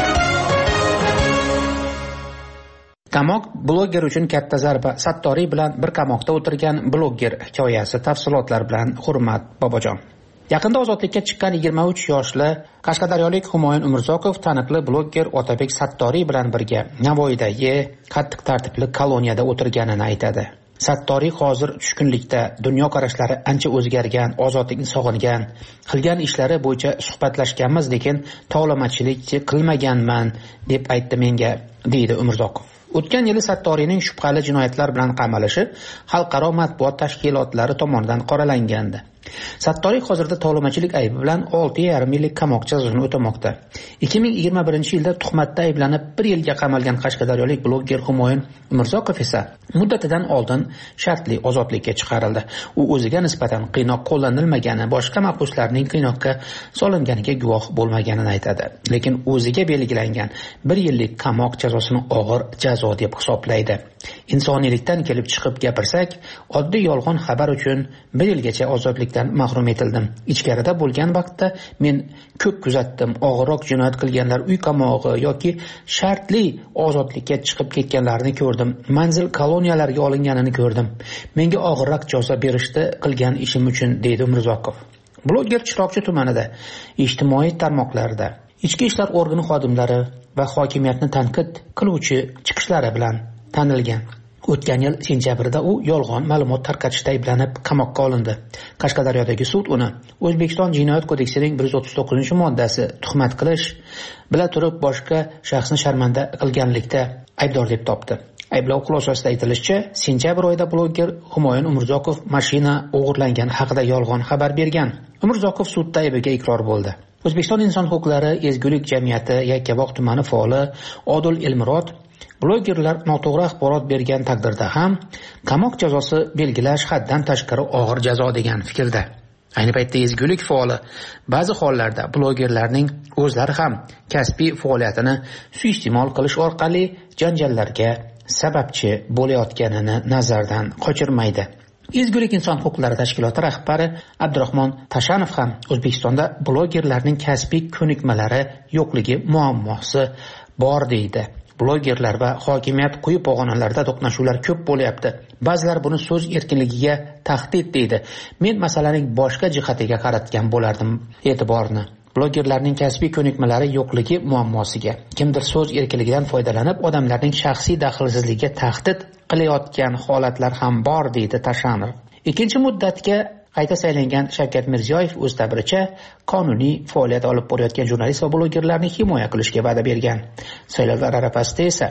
Qamoq bloger uchun katta zarba. Sattoriy bilan bir qamoqda o'tirgan bloger hikoyasi, tafsilotlar bilan Hurmat Bobojon. Yaqinda ozodlikka chiqqan yigirma uch yoshli qashqadaryolik Humoyun Umurzoqov taniqli bloger Otabek Sattoriy bilan birga Navoiydagi qattiq tartibli koloniyada o'tirganini aytadi. Sattoriy hozir tushkunlikda, dunyo qarashlari ancha o'zgargan, ozodlikni sog'ingan, qilgan ishlari bo'yicha suhbatlashganmiz, lekin tovlamachilik qilmaganman deb aytdi menga, deydi Umurzoqov. O'tgan yili Sattoriyning shubhali jinoyatlar bilan qamalishi xalqaro matbuot tashkilotlari tomonidan qoralangandi. Sattoriy hozirda tovlamachilik aybi bilan olti yarim yillik qamoq jazosini o'tamoqda. ikki ming yigirma birinchi yilda tuhmatda ayblanib bir yilga qamalgan qashqadaryolik bloger Humoyun Umurzoqov esa muddatidan oldin shartli ozodlikka chiqarildi. U o'ziga nisbatan qiynoq qo'llanilmagani, boshqa mahbuslarning qiynoqqa solinganiga guvoh bo'lmaganini aytadi. Lekin o'ziga belgilangan bir yillik qamoq jazosini og'ir jazo deb hisoblaydi. Insoniylikdan kelib chiqib gapirsak, oddiy yolg'on xabar uchun bir yilgacha ozodlikdan mahrum etildim. Ichkarida bo'lgan vaqtda men ko'p kuzatdim. Og'irroq jinoyat qilganlar uy qamog'i yoki shartli ozodlikka chiqib ketganlarni ko'rdim. Manzil koloniyalarga olinganini ko'rdim. Menga og'irroq jazo berishdi qilgan ishim uchun, deydi Umurzoqov. Bloger Chiroqchi tumanida ijtimoiy tarmoqlarda ichki ishlar organi xodimlari va hokimiyatni tanqid qiluvchi chiqishlari bilan tanilgan. O'tgan yil sentyabrda u yolg'on ma'lumot tarqatishda ayblanib qamoqqa olindi. Qashqadaryodagi sud uni O'zbekiston Jinoyat kodeksining bir yuz o'ttiz to'qqizinchi moddasi tuhmat qilish, bila turib boshqa shaxsni sharmanda qilganlikda aybdor deb topdi. Ayblov xulosasida aytilishicha, sentyabr oyida bloger Humoyun Umurzoqov mashina o'g'irlangan haqida yolg'on xabar bergan. Umurzoqov sudda aybiga iqror bo'ldi. O'zbekiston inson huquqlari ezgulik jamiyati Yakkabog' tumani faoli Odil Elmurod blogerlar noto'g'ri axborot bergan taqdirda ham qamoq jazosi belgilash haddan tashqari og'ir jazo degan fikrda. Ayni paytda ezgulik faoli ba'zi hollarda blogerlarning o'zlari ham kasbiy faoliyatini suiiste'mol qilish orqali janjallarga sababchi bo'layotganini nazardan qochirmaydi. Ezgulik inson huquqlari tashkiloti rahbari Abdurahmon Tashanov ham O'zbekistonda blogerlarning kasbiy ko'nikmalari yo'qligi muammosi bor deydi. Blogerlar va hokimiyat quyi pog'onalarda to'qnashuvlar ko'p bo'lyapti. Ba'zilar buni so'z erkinligiga tahdid deydi. Men masalaning boshqa jihatiga qaratgan bo'lardim e'tiborni. Blogerlarning kasbiy ko'nikmalari yo'qligi muammosiga, kimdir so'z erkinligidan foydalanib odamlarning shaxsiy daxlsizligiga tahdid qilayotgan holatlar ham bor, deydi Tashanov. Ikkinchi muddatga qayta saylangan Shavkat Mirziyoyev o'z ta'biricha qonuniy faoliyat olib borayotgan jurnalist va blogerlarni himoya qilishga va'da bergan. Saylovlar arafasida esa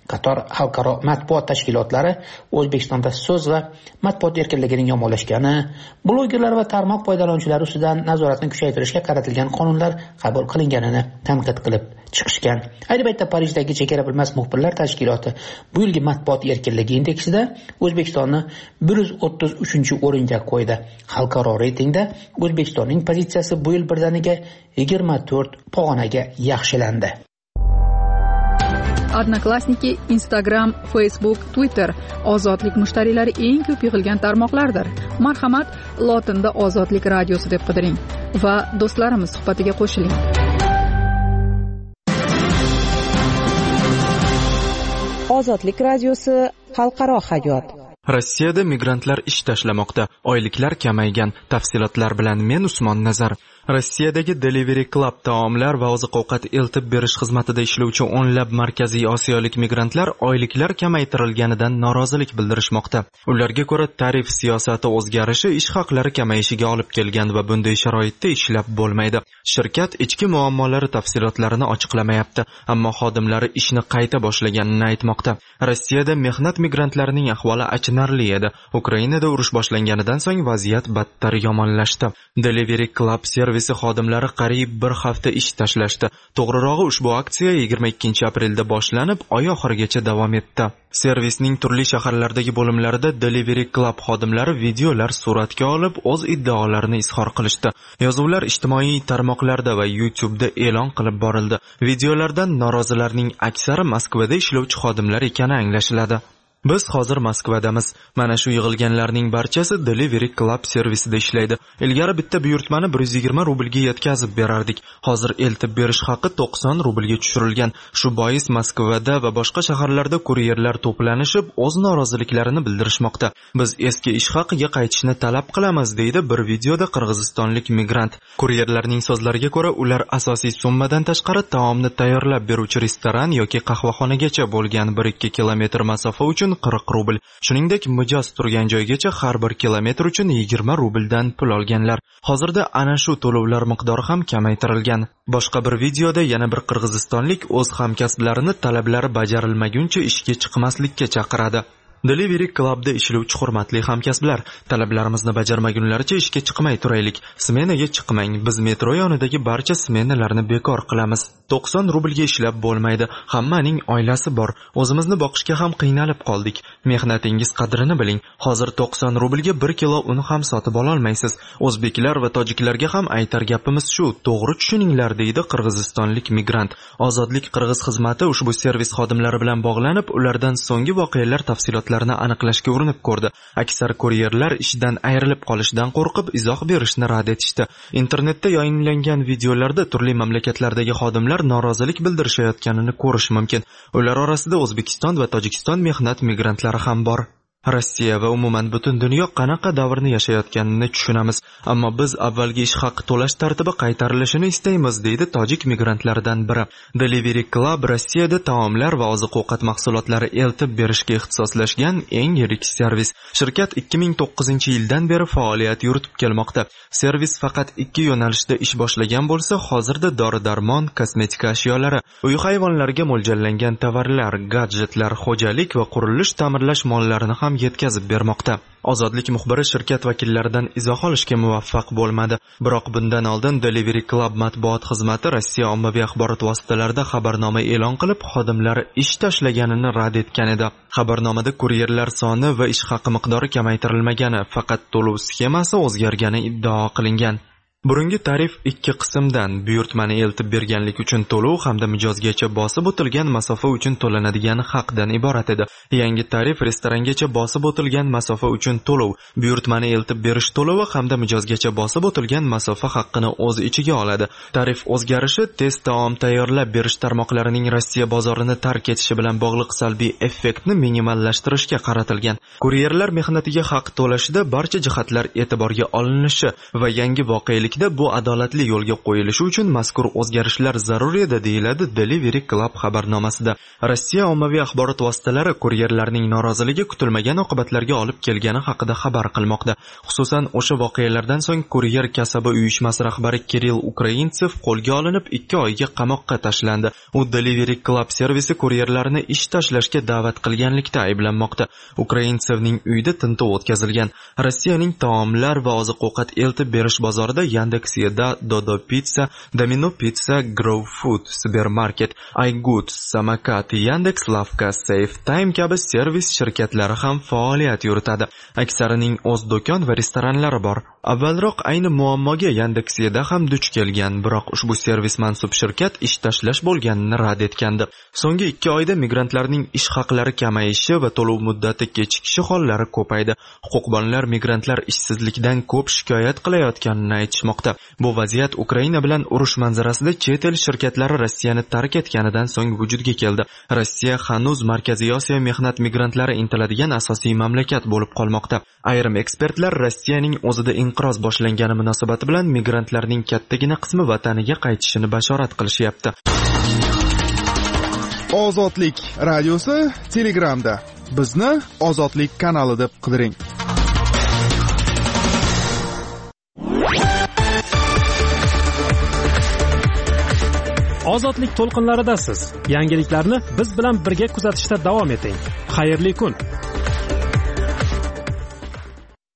qator xalqaro matbuot tashkilotlari O'zbekistonda so'z va matbuot erkinligining yomonlashgani, blogerlar va tarmoq foydalanuvchilari ustidan nazoratni kuchaytirishga qaratilgan qonunlar qabul qilinganini tanqid qilib chiqishgan. Ayni paytda Parijdagi chegara bilmas muxbirlar tashkiloti bu yilgi matbuot erkinligi indeksida O'zbekistonni bir yuz o'ttiz uchinchi o'ringa qo'ydi. Xalqaro reytingda O'zbekistonning pozitsiyasi bu yil birdaniga yigirma to'rt pog'onaga yaxshilandi. Odnoklassniki, Instagram, Facebook, Twitter ozodlik mushtariylari eng ko'p yig'ilgan tarmoqlardir. Marhamat, lotinda Ozodlik radiosi deb qidiring va do'stlarimiz suhbatiga qo'shiling. Ozodlik radiosi xalqaro hayot. Rossiyada migrantlar ish tashlamoqda, oyliklar kamaygan. Tafsilotlar bilan men Usmon Nazar. Rossiyadagi Delivery Club taomlar va oziq-ovqat eltib berish xizmatida ishlovchi o'nlab markaziy osiyolik migrantlar oyliklar kamaytirilganidan norozilik bildirishmoqda. Ularga ko'ra, tarif siyosati o'zgarishi ish haqlari kamayishiga olib kelgan va bunday sharoitda ishlab bo'lmaydi. Shirkat ichki muammolari tafsilotlarini ochiqlamayapti, ammo xodimlari ishni qayta boshlaganini aytmoqda. Rossiyada mehnat migrantlarining ahvoli achinarli edi. Ukrainada urush boshlanganidan so'ng vaziyat battar yomonlashdi. Delivery Club servisi xodimlari qariyb bir hafta ish tashlashdi. To'g'rirog'i, ushbu aksiya yigirma ikkinchi aprelda boshlanib, oy oxirigacha davom etdi. Servisning turli shaharlardagi bo'limlarida Delivery Club xodimlari videolar suratga olib, o'z iddaolarini izhor qilishdi. Yozuvlar ijtimoiy tarmoqlarda va YouTube'da e'lon qilib borildi. Videolardan norozilarning aksari Moskvada ishlovchi xodimlar ekani anglashiladi. Biz hozir Moskvadamiz. Mana shu yig'ilganlarning barchasi Delivery Club servisida ishlaydi. Ilgari bitta buyurtmani bir yuz yigirma rublga yetkazib berardik. Hozir eltib berish haqi to'qson rublga tushirilgan. Shu bois Moskvada va boshqa shaharlarda kuryerlar to'planishib, o'z noroziliklarini bildirishmoqda. Biz eski ish haqiga qaytishni talab qilamiz, deydi bir videoda qirg'izistonlik migrant. Kuryerlarning so'zlariga ko'ra, ular asosiy summadan tashqari taomni tayyorlab beruvchi restoran yoki qahvaxonagacha bo'lgan bir ikki kilometr masofa uchun qirq rubl. Shuningdek, mijoz turgan joygacha har bir kilometr uchun yigirma rubldan pul olganlar. Hozirda ana shu to'lovlar miqdori ham kamaytirilgan. Boshqa bir videoda yana bir qirg'izistonlik o'z hamkasblarini talablari bajarilmaguncha ishga chiqmaslikka chaqiradi. Delivery Clubda ishlovchi hurmatli hamkasblar, talablarimizni bajarmagunlaricha ishga chiqmay turaylik. Smenaga chiqmang. Biz metro yonidagi barcha smenalarni bekor qilamiz. to'qson rublga ishlab bo'lmaydi. Hammaning oilasi bor. O'zimizni boqishga ham qiynalib qoldik. Mehnatingiz qadrini biling. Hozir to'qson rublga bir kilo un ham sotib ola olmaysiz. O'zbeklar va tojiklarga ham aytar gapimiz shu. To'g'ri tushuninglar, deydi qirg'izistonlik migrant. Ozodlik Qirg'iz xizmati ushbu servis xodimlari bilan bog'lanib, ulardan so'nggi voqealar tafsilot aniqlashga urinib ko'rdi. Aksar kuryerlar ishdan ayrilib qolishdan qo'rqib izoh berishni rad etishdi. Internetda yayinlangan videolarda turli mamlakatlardagi xodimlar norozilik bildirishayotganini ko'rish mumkin. Ular orasida O'zbekiston va Tojikiston mehnat migrantlari ham bor. Rossiya va umuman butun dunyo qanaqa davrni yashayotganini tushunamiz, ammo biz avvalgi ish haqi to'lash tartibi qaytarilishini istaymiz, deydi tojik migrantlardan biri. Delivery Club Rossiyada taomlar va oziq-ovqat mahsulotlari eltib berishga ixtisoslashgan eng yirik servis. Shirkat ikki ming to'qqizinchi yildan beri faoliyat yuritib kelmoqda. Servis faqat ikki yo'nalishda ish boshlagan bo'lsa, hozirda dori-darmon, kosmetika ashyolari, uy hayvonlariga mo'ljallangan tovarlar, gadjetlar, xo'jalik va qurilish ta'mirlash mollarini ham yetkazib bermoqda. Ozodlik muxbiri shirkat vakillaridan izoh olishga muvaffaq bo'lmadi. Biroq bundan oldin Delivery Club matbuot xizmati Rossiya ommaviy axborot vositalarida xabarnoma e'lon qilib, xodimlari ish tashlaganini rad etgan edi. Xabarnomada kuryerlar soni va ish haqi miqdori kamaytirilmagani, faqat to'lov sxemasi o'zgargani iddao qilingan. Burungi tarif ikki qismdan buyurtmani eltib berganlik uchun to'lov hamda mijozgacha bosib o'tilgan masofa uchun to'lanadigan haqdan iborat edi. Yangi tarif restorangacha bosib o'tilgan masofa uchun to'lov, buyurtmani eltib berish to'lovi hamda mijozgacha bosib o'tilgan masofa haqqini o'z ichiga oladi. Tarif o'zgarishi tez taom tayyorlab berish tarmoqlarining Rossiya bozorini tark etishi bilan bog'liq salbiy effektni minimallashtirishga qaratilgan. Kuryerlar mehnatiga haq to'lashida barcha jihatlar e'tiborga olinishi va yangi voqelik Endilikda bu adolatli yo'lga qo'yilishi uchun mazkur o'zgarishlar zarur edi, deyiladi Delivery Club xabarnomasida. Rossiya ommaviy axborot vositalari kuryerlarning noroziligi kutilmagan oqibatlarga olib kelgani haqida xabar qilmoqda. Xususan, o'sha voqealardan so'ng kuryer kasaba uyushmasi rahbari Kirill Ukraintsev qo'lga olinib, ikki oyga qamoqqa tashlandi. U Delivery Club servisi kuryerlarini ish tashlashga da'vat qilganlikda ayblanmoqda. Ukraintsevning uyida tintuv o'tkazilgan. Rossiyaning taomlar va oziq-ovqat eltib berish bozorida Yandex.Eda, Dodo Pizza, Domino Pizza, Grow Food, Supermarket, iGood, Samokat, Yandex Lavka, Safe Time kabi servis shirkatlari ham faoliyat yuritadi. Aksarining o'z do'kon va restoranlari bor. Avvalroq ayni muammoga Yandex.Eda ham duch kelgan, biroq ushbu servis mansub shirkat ish tashlash bo'lganini rad etgandi. So'nggi ikki oyda migrantlarning ish haqlari kamayishi va to'lov muddati kechikishi hollari ko'paydi. Huquqbonlar migrantlar ishsizlikdan ko'p shikoyat qilayotganini aytishmoqda. Bu vaziyat Ukraina bilan urush manzarasida chet el shirkatlari Rossiyani tark etganidan so'ng vujudga keldi. Rossiya hanuz Markaziy Osiyo mehnat migrantlari intiladigan asosiy mamlakat bo'lib qolmoqda. Ayrim ekspertlar Rossiyaning o'zida inqiroz boshlangani munosabati bilan migrantlarning kattagina qismi vataniga qaytishini bashorat qilishyapti. Ozodlik radiosi Telegramda. Bizni Ozodlik kanali deb qidiring. Ozodlik to'lqinlaridasiz. Yangiliklarni biz bilan birga kuzatishda davom eting. Xayrli kun.